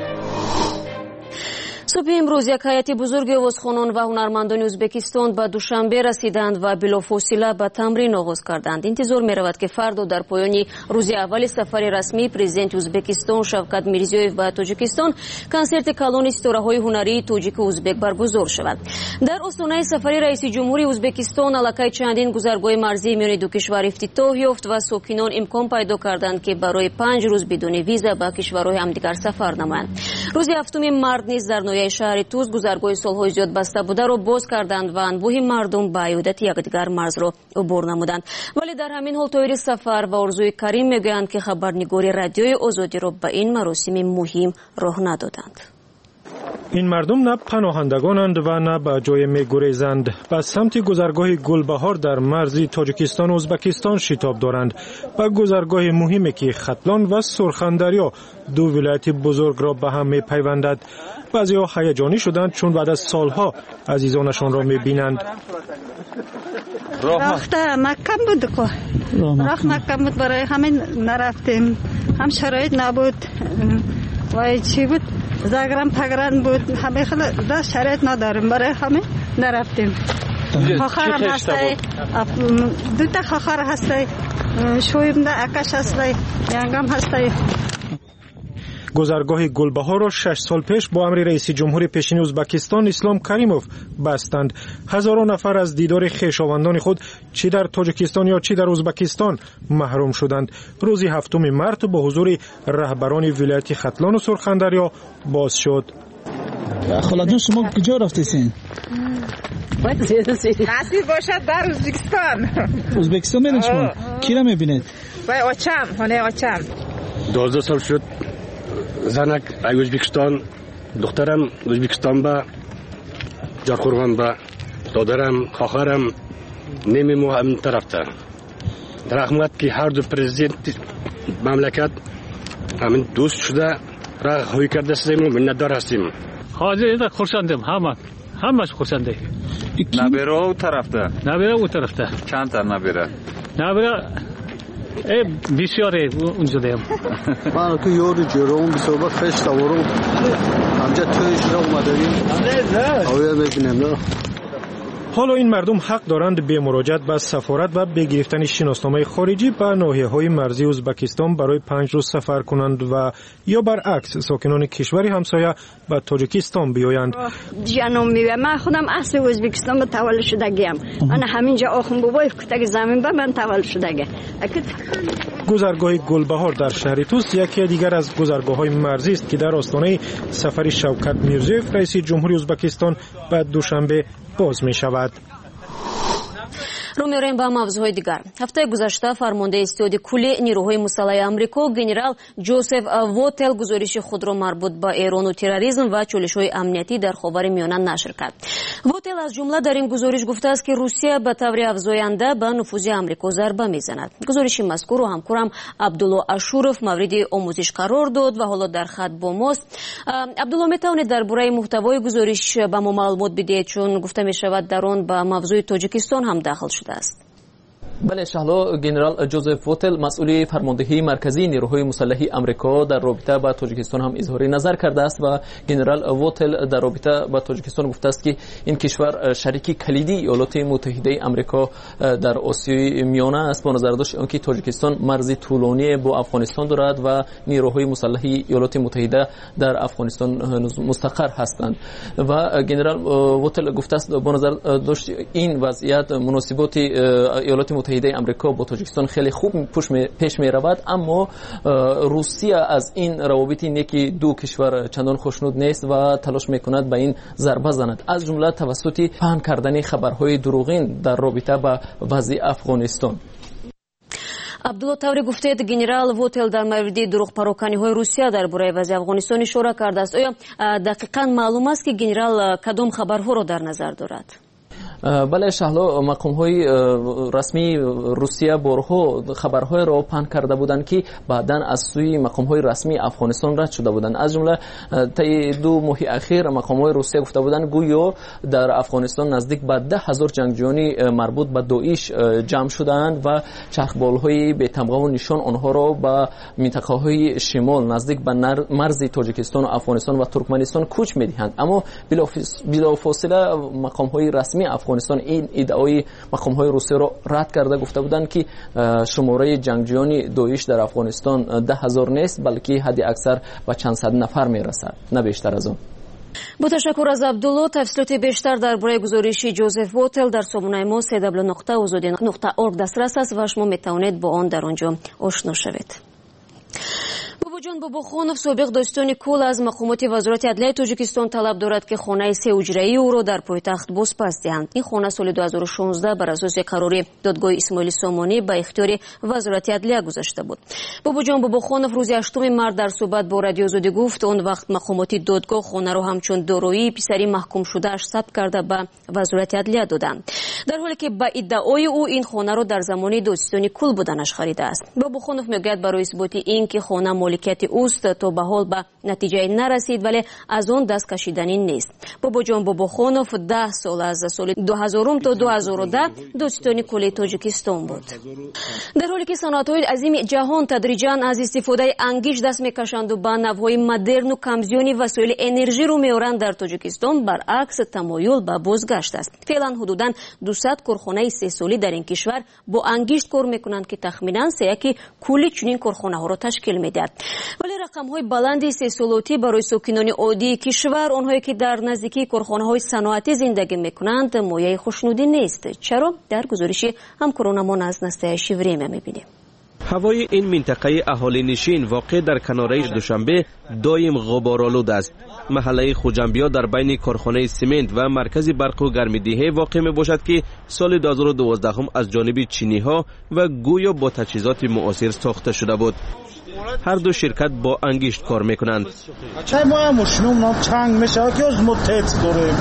صبح امروز یک هیئت بزرگ آوازخوانان و هنرمندان ازبکستان به دوشنبه رسیدند و بلافاصله به تمرین آغاز کردند. انتظار می رود که فردا در پایان روز اول سفر رسمی پرزیدنت ازبکستان شوکت میرزیویف به تاجیکستان کنسرت کلان ستاره‌های هنری تاجیک و ازبک برگزار شود. در آستانه سفر رئیس جمهوری ازبکستان علاقه چندین گذرگاه مرزی میان دو کشور افتتاح یافت و ساکنان امکان پیدا کردند که برای 5 روز بدون ویزا به کشورهای همدیگر سفر نمایند. روز 7 مارت نیز در شهر توز گذرگاه سالهای زیاد بسته بوده را باز کردند و انبوه مردم به عودت یکدیگر مرز را عبور نمودند. ولی در همین حال طایر سفر و آرزوی کریم میگویند که خبرنگاری رادیوی آزادی را به این مراسم مهم راه ندادند. این مردم نه پناهندگانند و نه به جای میگریزند. به سمت گذرگاه گلبهار در مرز تاجیکستان و ازبکستان شتاب دارند. به گذرگاه مهمی که ختلان و سرخندریا دو ولایت بزرگ را به هم میپیوندد. بعضی‌ها هیجانی شدند چون بعد از سالها عزیزانشان را میبینند. راه مکم بود که راه مکم بود، برای همین نرفتیم. هم شرایط نبود و چی بود، زگرم پگران بود، همه خیلی دست شرایط نداریم، برای همین نرفتیم. خواهرم هستی، دوتا خواهر هستی، شویم ده اکش هستی، ینگم هستی. گذرگاه گلبهار را 6 سال پیش با امر رئیس جمهور پیشین ازبکستان اسلام کریموف بستند. هزاران نفر از دیدار خویشاوندان خود چه در تاجیکستان یا چه در ازبکستان محروم شدند. روز 7 مارت با حضور رهبران ولایت ختلان و سرخندریا باز شد. خاله جان شما کجا رفتین؟ نصیب باشد در ازبکستان. ازبکستان میرین شما؟ کی را میبینید؟ وای آچم، خانه آچم. 12 سال شد زنک ای ازبکستان دخترم ازبکستان با جارخورغان با دادرم خواهرم نمیمو هم طرفته. رحمت که هر دو پرزیدنت مملکت همین دوست شده راه هوی کرده هستیم و منتدار هستیم. حاضر خورسندم، همش خورسنده. نبیره او طرفته؟ نبیره او طرفته. چند تا نبیره؟ نبیره بسیاره اونجا دیم. من تو یور جرام بسوبه خش سوارم همجا تویش را اومدیم آویا بکنیم. حالا این مردم حق دارند به مراجعت به سفارت و به گرفتن شناسنامه خارجی به ناحیه‌های مرزی ازبکستان برای 5 روز سفر کنند و یا برعکس ساکنان کشور همسایه به تاجیکستان بیایند. جانم میگه من خودم اصل ازبکستان به تولد شدگیم. من همینجا آخون بابای کتک زمین به من تولد شدگه. گذرگاه گلبهار در شهر توس یکی دیگر از گذرگاه‌های مرزی است که در آستانه سفر شوکت میرزیویف رئیس جمهوری ازبکستان به دوشنبه باز می شود. رو می‌ریم با موضوع دیگر. هفته گذشته فرمانده استیادی کلی نیروهای مسلح آمریکا گنرال جوزف ووتل گزارش خود را مربوط به ایران و تروریسم و چالش‌های امنیتی در خاورمیانه نشر کرد. ووتل از جمله در این گزارش گفته است که روسیه به طور افزاینده به نفوذ آمریکا ضربه می‌زند. گزارش مذکور همکارم عبدالله اشورов مورد آموزش قرار داد و حالا در خط با ماست. عبدالله میتونید درباره محتوای گزارش به ما معلومات بدهید چون گفته می‌شود در آن به موضوع تاجیکستان هم داخل شده است. بله شهلا گنرال جوزف ووتل مسئول فرماندهی مرکزی نیروهای مسلح آمریکا در رابطه با تاجیکستان هم اظهار نظر کرده است و گنرال ووتل در رابطه با تاجیکستان گفته است که این کشور شریک کلیدی ایالات متحده آمریکا در آسیای میانه است با نظر داشت آنکه تاجیکستان مرزی طولانی با افغانستان دارد و نیروهای مسلح ایالات متحده در افغانستان مستقر هستند و گنرال ووتل گفته است با نظر داشت این وضعیت مناسبات ایالات متحده آمریکا با تاجیکستان خیلی خوب پیش می رود، اما روسیه از این روابط نیکی دو کشور چندان خوشنود نیست و تلاش میکند به این ضربه زند، از جمله توسط پهن کردن خبرهای دروغین در رابطه با وضع افغانستان. عبدالله طوری گفتید گنرال ووتل در مورد دروغ پراکنی‌های روسیه درباره وضع افغانستان اشاره کرده است. آیا دقیقاً معلوم است که گنرال کدام خبرها را در نظر دارد؟ بله شهلا مقام‌های رسمی روسیه بارها خبرهای را پهن کرده بودند که بعداً از سوی مقام‌های رسمی افغانستان رد شده بودند. از جمله طی 2 ماه اخیر مقام‌های روسیه گفته بودند گویا در افغانستان نزدیک به 10,000 جنگجویان مربوط به داعش جمع شدند و چرخبال‌های به تمغه و نشان آنها را به منطقه‌های شمال نزدیک به مرز تاجیکستان و افغانستان و ترکمنستان کوچ می‌دهند، اما بلافاصله مقام‌های رسمی افغانستان این ادعای مقام‌های روسیه را رد کرده گفته بودند که شماره جنگجویان داعش در افغانستان 10,000 نیست بلکه حد اکثر به چند صد نفر میرسد، نه بیشتر از آن. با تشکر از عبدالله. تفصیلات بیشتر درباره گزارش جوزف ووتل در سامانه ما www.azadi.org دسترس است و شما میتوانید با آن در آنجا آشنا شوید. باباجان باباخونов سابق داستانی کل از مقامات وزارت عدلیه تاجیکستان طلب دارد که خانه 3 حجره‌ای او را در پایتخت بازپس دهند. این خانه سال 2016 بر اساس قرار دادگاه اسماعیل سامانی به اختیار وزارت عدلیه گذاشته بود. باباجان باباخونov روز 8 مارس در صحبت با رادیو آزادی گفت اون وقت مقامات دادگاه خانه را همچون دارایی پسری محکوم شده اش ثبت کرده به وزارت عدلیه دادند، در حالی که با ادعای او این خانه را در زمان دادستانی کل بودنش خریده است. باباخونov میگوید برای اثبات این که خانه مالکیت اوست تا به حال به نتیجه نرسید ولی از آن دست کشیدنی نیست. باباجان باباخونov 10 سال از سال 2000 تا 2010 دادستانی کل تاجیکستان بود. در حالی که صنعت‌های عظیم جهان تدریجاً از استفاده انگیش دست میکشند و به نوهای مدرن و کمزیانی وسایل انرژی رو میارند، در تاجیکستان برعکس تمایل به بازگشت است. فعلا حدوداً 200 کارخانه 3 سالی در این کشور با انگیش کار میکنند که تخمیناً 3/1 کل چنین کارخانه ها را تشکیل میدهد. ولی رقم‌های بلند 3 سالاتی برای ساکنان عادی کشور، آنهایی که در نزدیکی کارخانه‌های صنعتی زندگی میکنند، مایه خوشنودی نیست. چرا؟ در گزارش همکارانمان از نسته شیوریمه میبینیم. هوای این منطقه اهالی نشین واقع در کناره دوشنبه دایم غبارآلود است. محله خوجنبیا در بین کارخانه سمنت و مرکز برق و گرمایدهی واقع می باشد که سال 2012 از جانب چینی ها و گویا با تجهیزات معاصر ساخته شده بود. هر دو شرکت با انگشت کار میکنند. چای ما هم ماشینم چنگ میشه که از متت داریم.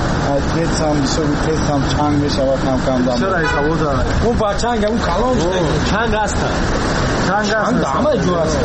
تت هم تت هم چنگ میشه و کم دام. چرا این سودا؟ اون با چنگ اون کلام چنگ است. چنگ است. دامه جو است.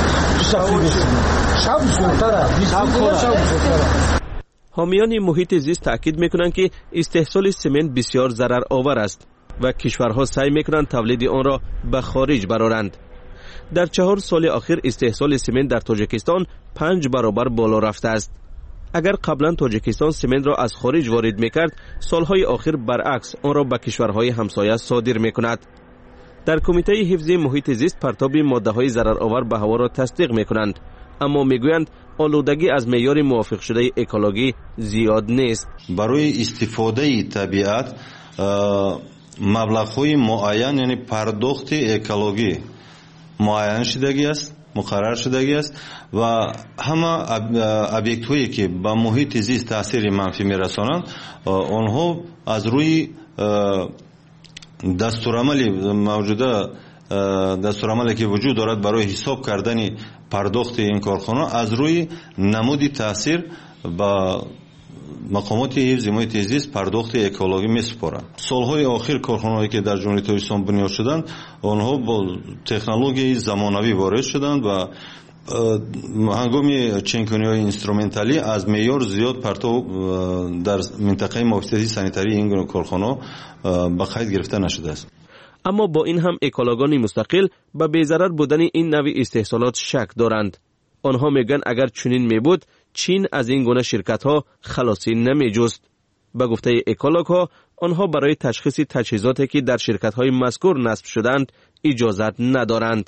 شب سوتره. حامیان محیط زیست تاکید میکنند که استحصال سمنت بسیار ضرر آور است و کشورها سعی میکنند تولید آن را به خارج برارند. در 4 سال اخیر استحصال سمنت در تاجیکستان 5 برابر بالا رفته است. اگر قبلا تاجیکستان سمنت را از خارج وارد میکرد، سالهای اخیر برعکس آن را به کشورهای همسایه صادر میکند. در کمیته حفظ محیط زیست پرتاب ماده‌های ضررآور به هوا را تصدیق میکنند، اما میگویند آلودگی از معیار موافق شده اکولوژی زیاد نیست. برای استفاده طبیعت مبلغ‌های معین، یعنی پرداخت اکولوژی معین شدگی است، مقرر شدگی است و همه ابیکت هایی که به محیط زیست تاثیر منفی میرسانند آنها از روی дастурамали мавҷуда дастурамале ки вуҷуд дорад барои ҳисоб кардани пардохти ин корхона аз рӯи намуди таъсир ба мақомоти ҳифзи муҳити зист пардохти экологӣ месупоранд. Солҳои охир корхонаҳое ки дар ҷумҳурии Тоҷикистон бунёд шуданд, онҳо бо технологияи замонавӣ ворид шуданд ва ҳангоми ченкуниҳои инструменталӣ аз меъёр зиёд партов дар минтақаи муҳофизати санитарии ин гуна корхонаҳо ба қайд гирифта нашудааст. аммо бо ин ҳам экологони мустақил ба безарар будани ин нави истеҳсолот шак доранд. онҳо мегӯянд агар чунин мебуд чин аз ин гуна ширкатҳо халосӣ намеҷуст. ба гуфтаи экологҳо онҳо барои ташхиси таҷҳизоте ки дар ширкатҳои мазкур насб шуданд иҷозат надоранд.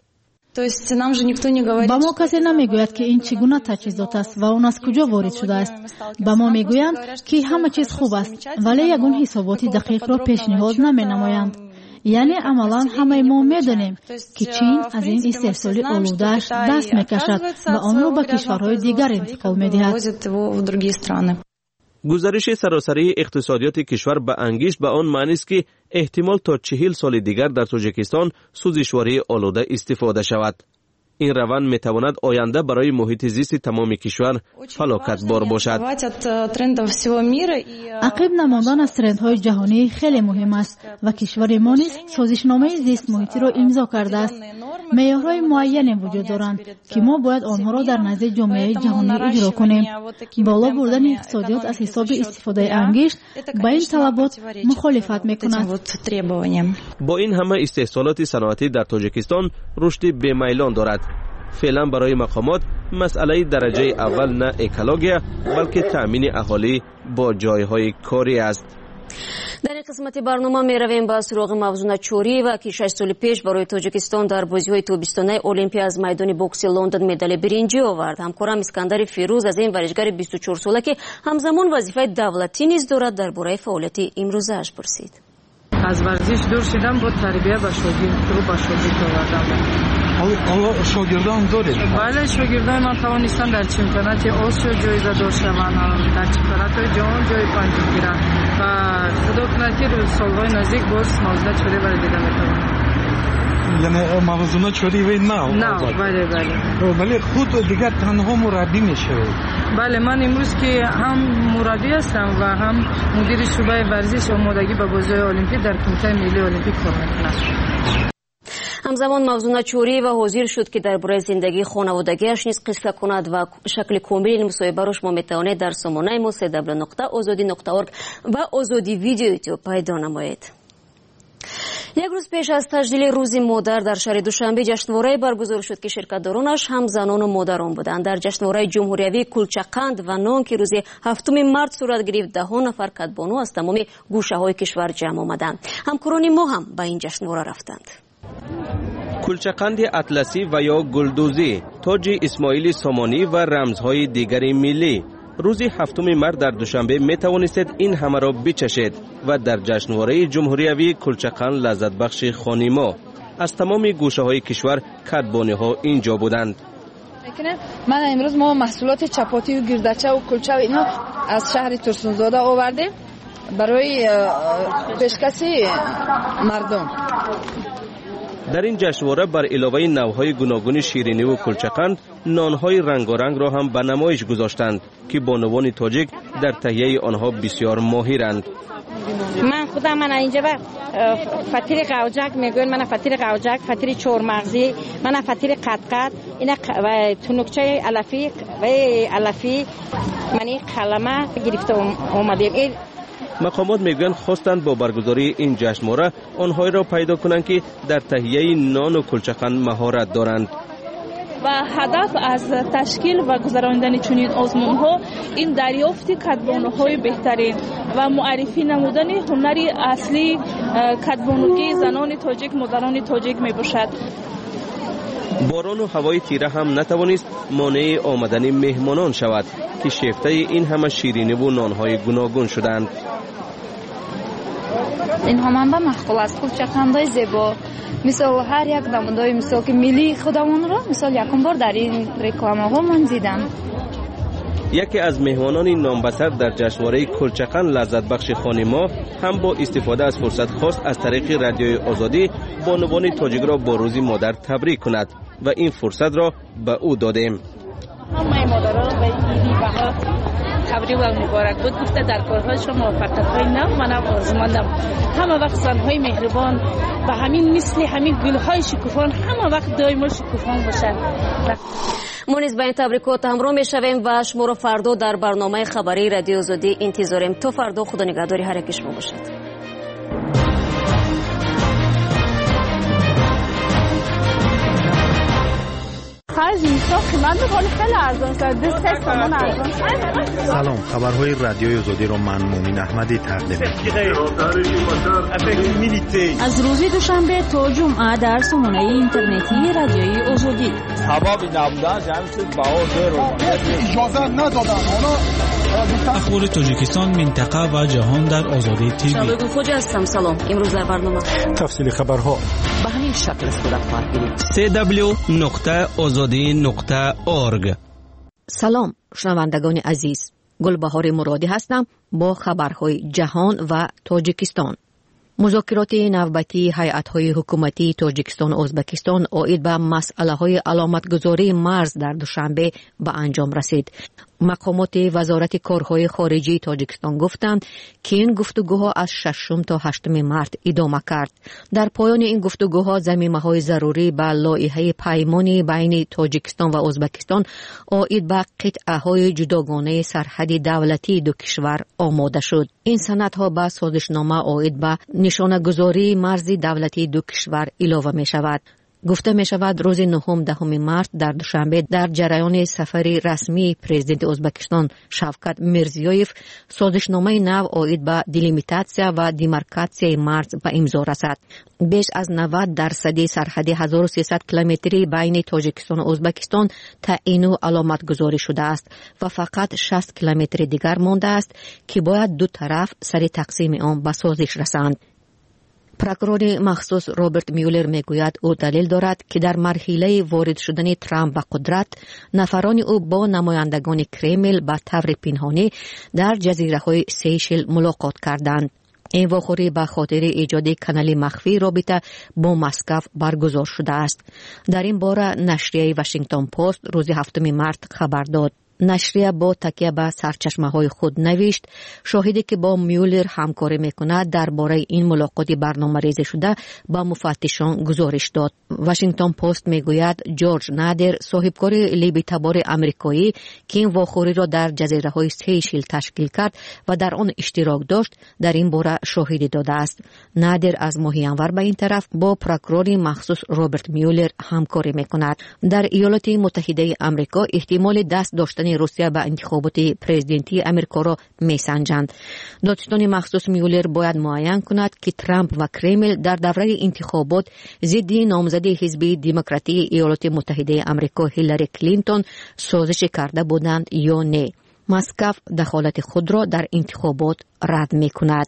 ба мо касе намегӯяд ки ин чӣ гуна таҷҳизот аст ва он аз куҷо ворид шудааст. ба мо мегӯянд ки ҳама чиз хуб аст, вале ягон ҳисоботи дақиқро пешниҳод наменамоянд. яъне амалан ҳамаи мо медонем ки чин аз ин истеҳсоли олудааш даст мекашад ва онро ба кишварҳои дигар интиқол медиҳад. гузариши саросарии иқтисодиёти кишвар ба ангишт ба он маънист ки эҳтимол то 40 соли дигар дар Тоҷикистон сӯзишвории олуда истифода шавад. ин раванд метавонад оянда барои муҳити зисти тамоми кишвар фалокатбор бошад. ақиб намондан аз трендҳои ҷаҳонӣ хеле муҳим аст ва кишвари мо низ созишномаи зистмуҳитиро имзо кардааст. меъёрҳои муайяне вуҷуд доранд ки мо бояд онҳоро дар назди ҷомеаи ҷаҳонӣ иҷро кунем. боло бурдани иқтисодиёт аз ҳисоби истифодаи ангишт ба ин талабот мухолифат мекунад. бо ин ҳама истеҳсолоти саноатӣ дар Тоҷикистон рушди бемайлон дорад. феълан барои мақомот масъалаи дараҷаи аввал на экология балки таъмини аҳолӣ бо ҷойҳои корӣ аст. дар ин қисмати барнома меравем ба суроғи Мавзуна Чорiyeva ки 6 соли пеш барои Тоҷикистон дар бозиҳои тобистонаи Олимпия аз майдони бокси Лондон медали биринҷӣ овард. ҳамкорам Искандари Фирӯз аз ин варзишгари 24 сола ки ҳамзамон вазифаи давлатӣ низ дорад дар бораи фаъолияти имрӯзааш пурсид. аз варзиш дур шидам, бо тарбия ба шогирд овардам. حالا شاگردان دارید؟ بله شاگردان من توانستم در چمپیونات آسیا جایزه دار شوند، در چمپیونات جهان جای پنجم گیرند و خدا کنه که سالهای نزدیک باز موضوع چوری برای دیده میتونم. یعنی موضوع چوری وی نه؟ نه بله بله. ولی خود دیگر تنها مربی میشه؟ بله من امروز که هم مربی هستم و هم مدیر شعبه ورزش آمادگی به بازی‌های المپیک در کمیته ملی المپیک کار میکنم. ҳамзамон Мавзуна Чорiyeva ҳозир шуд ки дар бораи зиндагии хонаводагиаш низ қисса кунад ва шакли комили мусоҳибаро шумо метавонед дар сомонаи мо www.ozodi.org ва озоди видео YouTube пайдо намоед. як рӯз пеш аз таҷдили рӯзи модар дар шаҳри Душанбе ҷашнворае баргузор шуд ки ширкатдоронаш ҳам занону модарон буданд. дар ҷашнвораи ҷумҳуриявӣ кулчақанд ва нон ки рӯзи 7 март сурат гирифт, 10 нафар катбону аз тамоми гӯшаҳои кишвар ҷамъ омаданд. ҳамкорони мо ҳам ба ин ҷашнвора рафтанд. кулчақанди атласӣ ва ё гулдӯзӣ, тоҷи Исмоили Сомонӣ ва рамзҳои дигари миллӣ. рӯзи 7 март дар Душанбе метавонистед ин ҳамаро бичашед ва дар ҷашнвораи ҷумҳуриявӣ кулчақанд лаззатбахши хонимо. аз тамоми гӯшаҳои кишвар катбониҳо инҷо буданд. ман имрӯз мо маҳсулоти чапотию гирдачаву кулчаву ино аз шаҳри Турсунзода овардем барои пешкаси мардум. дар ин ҷашнвора бар иловаи навъҳои гуногуни шириниву кулчақанд нонҳои рангорангро ҳам ба намоиш гузоштанд ки бонувони тоҷик дар таҳияи онҳо бисёр моҳиранд. من خودم اینجا با فطیر قوجک میگوین، من فطیر قوجک، فطیر چهارمغزی، من فطیر قطقط، اینا و تنوکچه علفی و علفی من این قلمه گرفته اومدیم. مقامات میگویند خواستند با برگزاری این جشنواره آنهایی را پیدا کنند که در تهیه نان و کلچقند مهارت دارند. و هدف از تشکیل و گذراندن چنین آزمون‌ها این دریافت کدبانوهای بهترین و معرفی نمودن هنر اصلی کدبانوی زنان تاجیک، مادران تاجیک میباشد. باران و هوای تیره هم نتوانست مانع آمدن مهمانان شود که شیفته این همه شیرینی و نانهای گوناگون شدند. اینها منبع مخفول است، کلچقندهای زیبا. مثال هر یک نمودهای مثال که ملی خودمون را مثال یکم بار در این رکلامه ها من دیدم. یکی از مهمانان نامبسر در جشنواره کلچقن لذت بخش خانما هم با استفاده از فرصت خواست از طریق رادیوی آزادی بانوان تاجیک را با روز مادر تبریک کند و این فرصت را به او دادیم. همه مادران به عیدی بهار تبریک و مبارک بود. گفته در کارهایشان موفقیت‌های نو من آرزومندم همه وقت زن‌های مهربان و همین مثل همین گل‌های شکوفان همه وقت دائما شکوفان باشند. ما نیز به این تبریکات همراه می‌شویم و شما را فردا در برنامه خبری رادیو آزادی انتظاریم. تا فردا خدا نگهداری هر یک شما باشد. سلام، خبرهای رادیوی آزادی را من مومن احمدی تقدیم می‌کنم. از روز دوشنبه تا جمعه در سامانه اینترنتی رادیوی آزادی. اجازه ندادن اخبار تاجیکستان، منطقه و جهان در آزادی تیوی. شبگون فوجی هستم. سلام. امروز در برنامه تفصیل خبرها به همین شکل صورت خواهد گرفت. www.azadi.org. سلام شنوندگان عزیز، گلبهار مرادی هستم با خبرهای جهان و تاجیکستان. مذاکرات نوبتی هیئت‌های حکومتی تاجیکستان و ازبکستان عاید به مسئله‌های علامتگذاری مرز در دوشنبه به انجام رسید. مقامات وزارت کارهای خارجی تاجیکستان گفتند که این گفتگوها از 6 تا 8 مارس ادامه کرد. در پایان این گفتگوها ضمیمه‌های ضروری به لایحه پیمانی بین تاجیکستان و ازبکستان عاید به قطعه‌های جداگانه سرحدی دولتی دو کشور آماده شد. این سندها به سازشنامه عاید به نشانه‌گذاری مرزی دولتی دو کشور علاوه می‌شود. گفته می شود روز 9-10 مارس در دوشنبه در جریان سفری رسمی پرزیدنت ازبکستان شوکت میرزیویف سازشنامه نو عاید به دیلیمیتاسیا و دیمارکاسیای مرز به امضا رسد. بیش از 90% سرحد 1300 کیلومتری بین تاجیکستان و ازبکستان تعیین و علامت گذاری شده است و فقط 60 کیلومتر دیگر مانده است که باید دو طرف سر تقسیم آن به سازش رسند. پروکورور مخصوص رابرت میولر میگوید او دلیل دارد که در مرحله وارد شدن ترامپ به قدرت نفران او با نمایندگان کرمل به طور پنهانی در جزیره‌های سیشل ملاقات کردند. این واخوری به خاطر ایجاد کانال مخفی رابطه با مسکو برگزار شده است. در این باره نشریه واشنگتن پست روز 7 مارس خبر داد. نشریه با تکیه به سرچشمه‌های خود نوشت شاهدی که با میولر همکاری میکند درباره این ملاقات برنامه‌ریزی شده با مفتشان گزارش داد. واشنگتن پست میگوید جورج نادر صاحبکار لیبی تبار آمریکایی که این واخوری را در جزیره‌های سیشل تشکیل کرد و در آن اشتراک داشت در این باره شاهدی داده است. نادر از ماه ینور به این طرف با پروکورور مخصوص رابرت میولر همکاری میکند. در ایالات متحده آمریکا احتمال دست داشتن روسیه به انتخابات پرزیدنتی آمریکا را میسنجند. دادستان مخصوص میولر باید معین کند که ترامپ و کرمل در دوره انتخابات ضد نامزد حزب دموکراتی ایالات متحده آمریکا هیلاری کلینتون سازش کرده بودند یا نه. مسکو دخالت خود را در انتخابات رد میکند.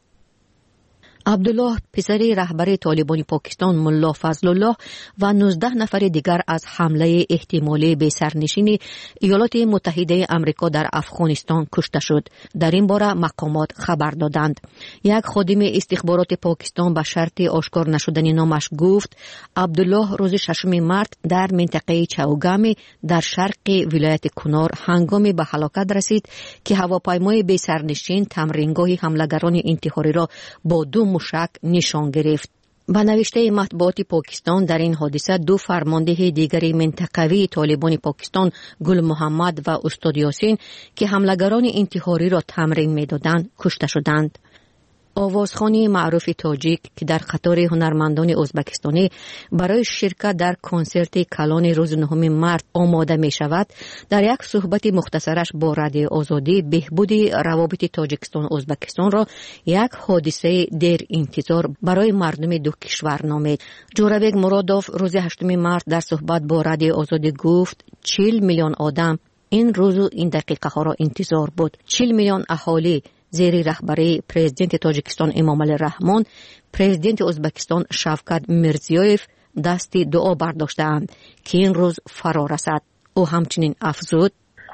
عبدالله پسر رهبر طالبان پاکستان ملا فضل الله و 19 نفر دیگر از حمله احتمالی به سرنشین ایالات متحده آمریکا در افغانستان کشته شد. در این باره مقامات خبر دادند. یک خادم استخبارات پاکستان به شرط آشکار نشدن نامش گفت عبدالله روز 6 مارس در منطقه چاوگامی در شرق ولایت کنار هنگامی به هلاکت رسید که هواپیمای به سرنشین تمرینگاه حملگران انتحاری را با 2 موشک نشان گرفت. به نوشته مطبوعات پاکستان در این حادثه 2 فرمانده دیگری منطقوی طالبان پاکستان گل محمد و استاد یاسین که حملگران انتحاری را تمرین می‌دادند کشته شدند. آوازخوان معروف تاجیک که در قطار هنرمندان ازبکستانی برای شرکت در کنسرت کلان روز 9 مارس آماده می شود در یک صحبت مختصرش با رادیو آزادی بهبود روابط تاجیکستان و ازبکستان را یک حادثه دیر انتظار برای مردم دو کشور نامید. جورابک مرادوف روز 8 مارس در صحبت با رادیو آزادی گفت 40 میلیون آدم این روز و این دقیقه ها را انتظار بود. 40 میلیون اهالی زیر رهبری پرزیدنت تاجیکستان امامعلی رحمان، پرزیدنت ازبکستان شوکت میرزیویف دستی دعا برداشتند که این روز فرا رسد. او همچنین افزود خدا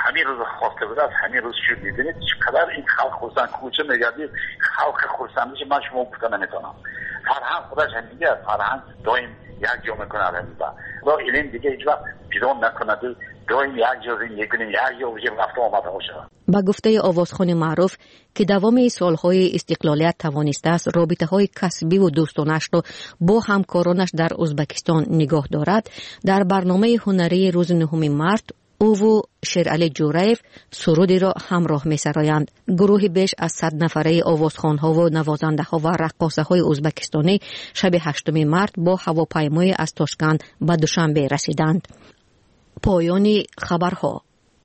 همین روز خواسته بود از همین روز شروع می‌بینید چقدر این خلق خرسند کوچه میگردی خلق خرسندی که من شما گفتن نمیتونم. فرهنگ خودش هم میگه فرهنگ دائم یک جا میکنه و علم دیگه هیچ وقت پیدا نکنه دائم یک جا میکنه یک جا وجه رفته آمده باشه. با گفته آوازخوان معروف که دوام سالهای استقلالیت توانسته است رابطه‌های کسبی و دوستانش را با همکارانش در ازبکستان نگاه دارد، در برنامه هنری روز 9 مارس او و شیرعلی جورایف سرودی را همراه می‌سرایند. گروهی بیش از 100 نفره آوازخوان‌ها و نوازنده‌ها و رقاصه‌های ازبکستانی شب 8 مارس با هواپیمای از تاشکند به دوشنبه رسیدند. پایان خبرها.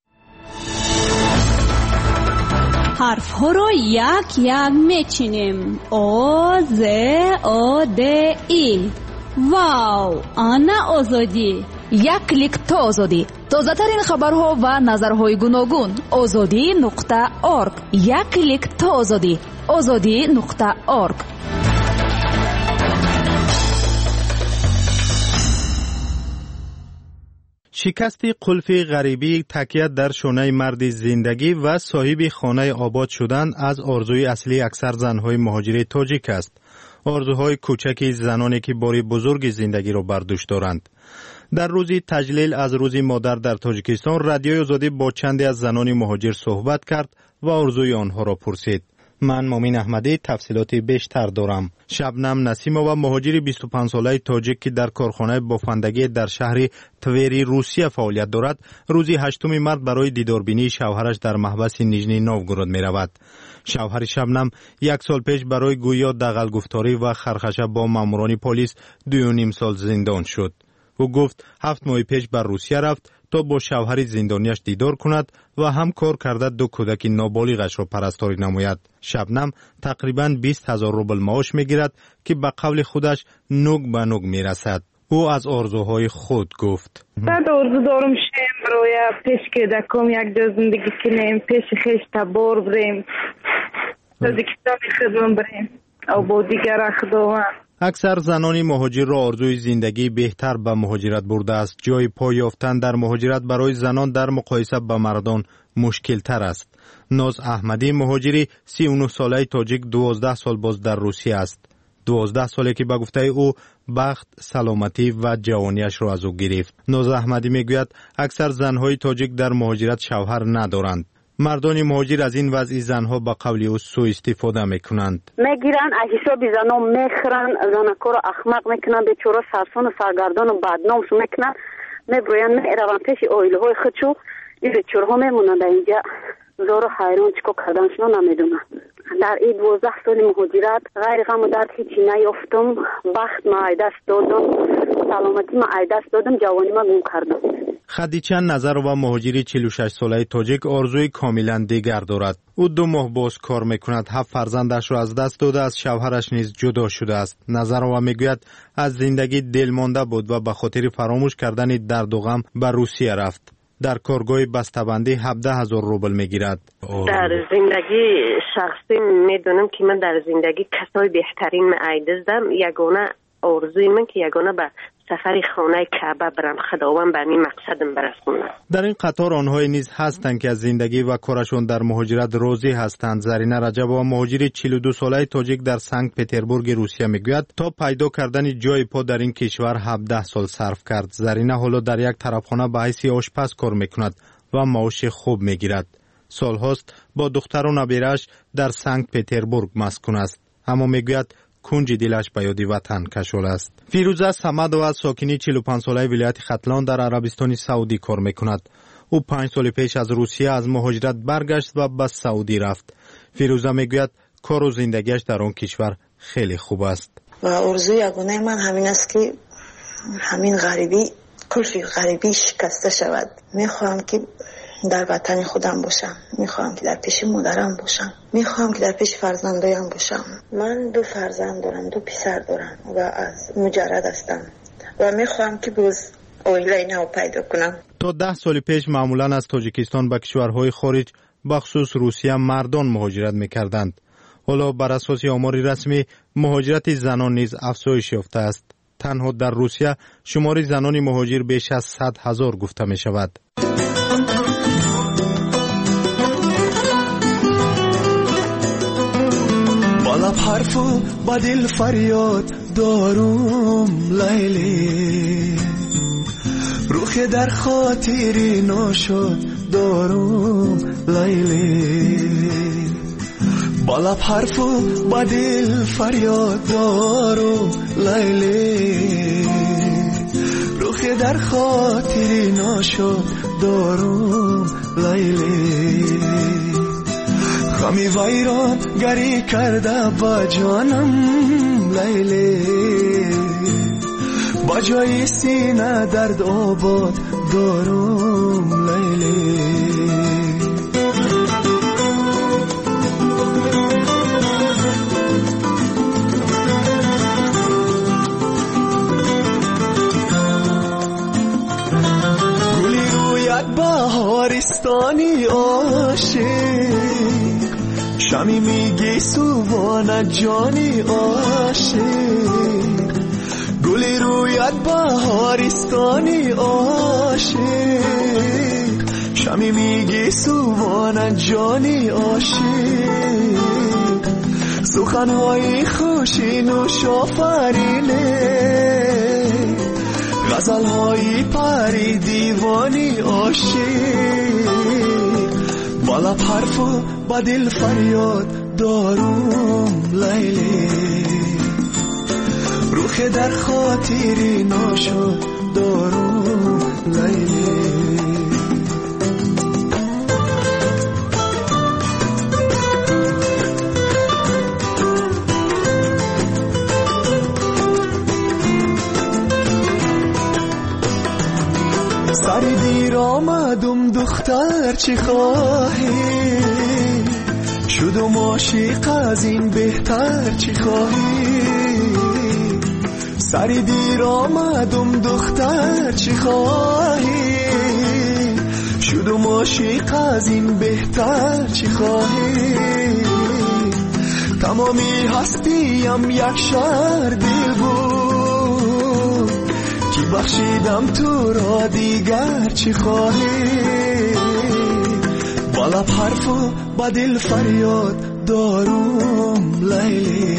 حرف ها رو یک یک میچینیم. آ ز آ د ای. واو، آنا آزادی. یک کلیک تا آزادی. تازه ترین خبرها و نظرهای گوناگون. azadi.org. یک کلیک تا آزادی. azadi.org. شکست قلف غریبی تکیه در شانه مرد زندگی و صاحب خانه آباد شدن از آرزوی اصلی اکثر زنهای مهاجر تاجیک است. آرزوهای کوچکی زنانی که باری بزرگ زندگی را بر دوش دارند. در روزی تجلیل از روز مادر در تاجیکستان رادیوی آزادی با چندی از زنان مهاجر صحبت کرد و آرزوی آنها را پرسید. من مومین احمدی تفصیلات بیشتر دارم. شبنم نسیمова مهاجر 25 ساله تاجیک که در کارخانه بافندگی در شهر توری روسیه فعالیت دارد، روز 8 مارس برای دیداربینی شوهرش در محبس نیژنی نوگورود می رود. شوهر شبنم 1 سال پیش برای گویا دغل گفتاری و خرخشه با ماموران پلیس 2.5 سال زندان شد. او گفت 7 ماه پیش بر روسیه رفت تا با شوهر زندانیش دیدار کند و هم کار کرده 2 کودک نابالغش را پرستاری نماید. شبنم تقریباً 20,000 روبل معاش میگیرد که به قول خودش نوگ به نوگ میرسد. او از آرزوهای خود گفت. بعد آرزو دارم شیم برای پیش کودکام یک جا زندگی کنیم، پیش خیش تبار بریم، تاجیکستان خدمت بریم او با دیگر خداوند. اکثر زنان مهاجر را آرزوی زندگی بهتر به مهاجرت برده است. جای پا یافتن در مهاجرت برای زنان در مقایسه با مردان مشکل تر است. ناز احمدی مهاجری 39 ساله تاجیک 12 سال باز در روسیه است. 12 ساله که به گفته او بخت، سلامتی و جوانیش را از او گرفت. ناز احمدی میگوید اکثر زنهای تاجیک در مهاجرت شوهر ندارند. مردان مهاجر از این وضع زنها با قول او سوء استفاده میکنند. میگیرن از حساب زنها میخرن، زنکو را احمق میکنن، بیچاره سرسون و سرگردان و بدنامش میکنن، میبروین میروند پیش آیله های خودشو. این بیچاره ها میمونند اینجا زارو حیران چیکار کردنشون نمیدونن. در این 12 سال مهاجرت غیر غم و درد هیچی نیافتم. بخت ما ای دست دادم، سلامتی ما ای دست دادم، جوانی ما گم کردم. خدیجه نظرova مهاجری 46 ساله تاجیک آرزوی کاملا دیگر دارد. او 2 ماه باز کار میکند. 7 فرزندش را از دست داده، از شوهرش نیز جدا شده است. نظرova میگوید از زندگی دلمانده بود و به خاطر فراموش کردن درد و غم به روسیه رفت. در کارگاه بسته‌بندی 17,000 روبل میگیرد. در زندگی شخصی میدونم که من در زندگی کسای بهترین معیدزدم. یگانه آرزوی من که یگانه به سفر خانه کعبه برم، خداوند به این مقصدم برسونه. در این قطار آنهای نیز هستند که از زندگی و کارشون در مهاجرت راضی هستند. زرینه رجبova مهاجر 42 ساله تاجیک در سنت پتربورگ روسیه میگوید تا پیدا کردن جای پا در این کشور 17 سال صرف کرد. زرینه حالا در یک طرفخانه به حیث آشپز کار میکند و معاش خوب میگیرد. سالهاست با دختر و نبیرش در سنت پتربورگ مسکون است، اما میگوید کنج دلش به یاد وطن کشول است. فیروزه صمدova ساکنی 45 ساله ولایت ختلان در عربستان سعودی کار میکند. او 5 سال پیش از روسیه از مهاجرت برگشت و به سعودی رفت. فیروزه میگوید کار و زندگیش در آن کشور خیلی خوب است. و آرزوی یگانه من همین است که همین غریبی، کلفی غریبی شکسته شود. میخواهم که در وطن خودم باشم، میخواهم که در پیش مادرم باشم، میخواهم که در پیش فرزندایم باشم. من 2 فرزند دارم، 2 پسر دارم و از مجرد هستم و میخواهم که باز عائله نو پیدا کنم. تا 10 سال پیش معمولا از تاجیکستان به کشورهای خارج بخصوص روسیه مردان مهاجرت میکردند. حالا بر اساس آمار رسمی مهاجرت زنان نیز افزایش یافته است. تنها در روسیه شمار زنان مهاجر بیش از 100,000 گفته می شود. لب حرف و با دل فریاد دارم لیلی، روح در خاطری ناشد دارم لیلی، با لب حرف و با دل فریاد دارم لیلی، روح در خاطری ناشد دارم لیلی، غمی ویران گری کرده با جانم لیلی، با جای سینه درد آباد دارم لیلی. گلی روید بهارستانی عاشق، شمی میگی سووان جانی عاشق، گلی روید بهارستانی عاشق، شمی میگی سووان جانی عاشق، سخنهای خوشی نوش آفرینه، غزلهای پری دیوانی عاشق، با لب حرف و با دل فریاد دارم لیلی، روح در خاطری ناشد دارم لیلی. سری دیر آمدم دختر چی خواهی، شدم عاشق از این بهتر چی خواهی، سری دیر آمدم دختر چی خواهی، شدم عاشق از این بهتر چی خواهی، تمامی هستیم یک شهر دل بود، کی بخشیدم تو را دیگر چی خواهی، با لب حرف و با دل فریاد دارم لیلی،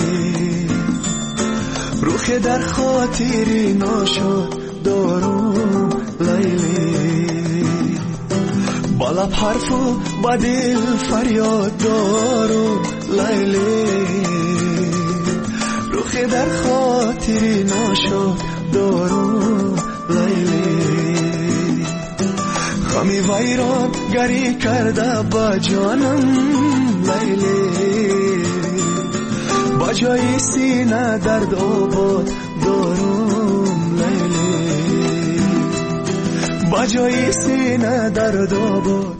روح در خاطری ناشد دارم لیلی، با لب حرف و با دل فریاد دارم لیلی، روح در خاطری ناشد دارم لیلی، غمی ویران گری کرده با جانم لیلی، با جای سینه درد آباد دارم لیلی، با جای سینه درد آباد.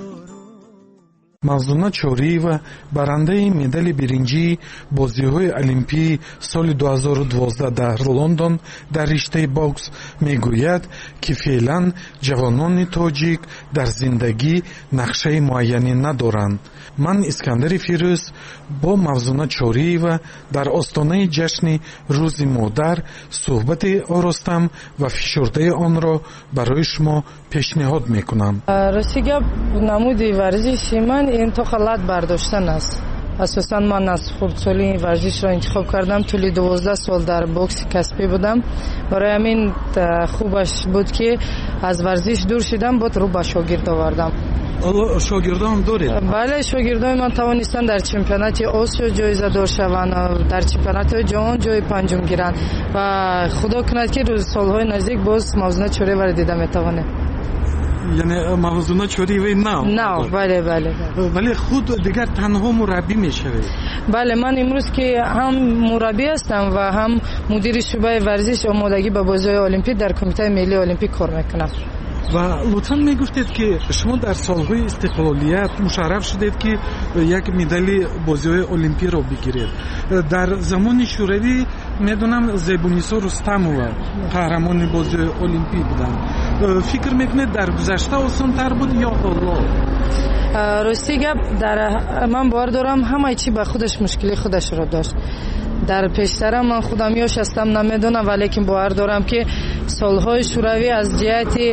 мавзуна чорӣ ва барандаи медали биринҷии бозиҳои олимпии соли 2012 дар лондон дар риштаи бокс мегӯяд ки феълан ҷавонони тоҷик дар зиндагӣ нақшаи муайяне надоранд. ман искандари фирӯз бо мавзуна чорӣ ва дар остонаи ҷашни рӯзи модар суҳбате оростам ва фишурдаи онро барои шумо пешниҳод мекунам. рости гап намуди варзиши ман интихоб лат бардоштан аст. асосан ман аз хурдсолӣ ин варзишро интихоб кардам. тӯли 12 сол дар бокси каспӣ будам. барои ҳамин хубаш буд ки аз варзиш дур шудам, бод рӯ ба шогирд овардам. шогирдон доред? бале, шогирдои ман тавонистанд дар чемпионати осиё ҷоизадор шаванд, дар чемпионатҳои ҷаҳон ҷои панҷум гиранд ва худо кунад ки солҳои наздик боз мавзуна чореваро дида метавонем. яъне мавзуна чориве нав? нав, бале. вале худ дигар танҳо мураббӣ мешавед? бале, ман имрӯз ки ҳам мураббӣ ҳастам ва ҳам мудири шӯъбаи варзиш омодагӣ ба бозиҳои олимпӣ дар кумитаи миллии олимпӣ кор мекунам. ва лутфан мегуфтед ки шумо дар солҳои истиқлолият мушарраф шудед ки як медали бозиҳои олимпиро бигиред. дар замони шӯравӣ медонам зебунисо рустамова қаҳрамони бозиҳои олимпӣ буданд. фикр мекунед дар гузашта осонтар буд ё ҳоло? рости гап, ман бовар дорам ҳамаи чӣ ба худаш мушкили худашро дошт. дар пештара ман худам ёш ҳастам, намедонам, валекин бовар дорам ки солҳои шӯравӣ аз ҷиҳати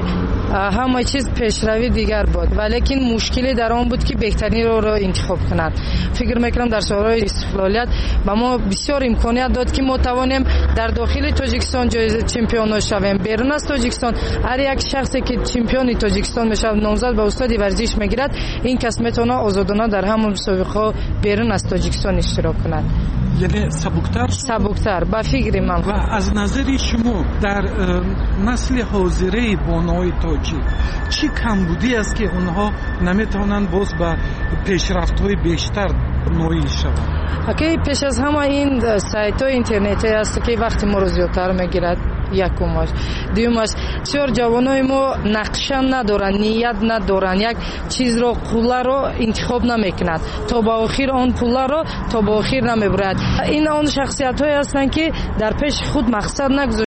همه چیز پیشروی دیگر بود ولیکن مشکلی در آن بود که بهترین را انتخاب کنند. فکر میکنم در سالهای استقلالیت با ما بسیار امکانیت داد که ما توانیم در داخل تاجیکستان جایزه چمپیون شویم. بیرون از تاجیکستان هر یک شخصی که چمپیون تاجیکستان میشه نامزد به استاد ورزش میگیرد این کس میتونه آزادانه در همون مسابقه بیرون از تاجیکستان اشتراک کند. یعنی سبکتر با فکر من. و از نظر شما در نسل حاضره بانوی تاجیک چی کمبودی است که اونها نمیتونن باز به پیشرفت‌های بیشتر نویل شوند؟ که پیش از همه این سایت‌های اینترنتی است که وقتی ما رو زیادتر میگیرد. یکمش دومش بسیار جوانای ما نقشه ندارن نیت ندارن یک چیز رو پولا رو انتخاب نمیکنند تا با آخر آن پولا رو تا با آخر نمیبرد. این آن شخصیت های هستند که در پیش خود مقصد نگذاشتند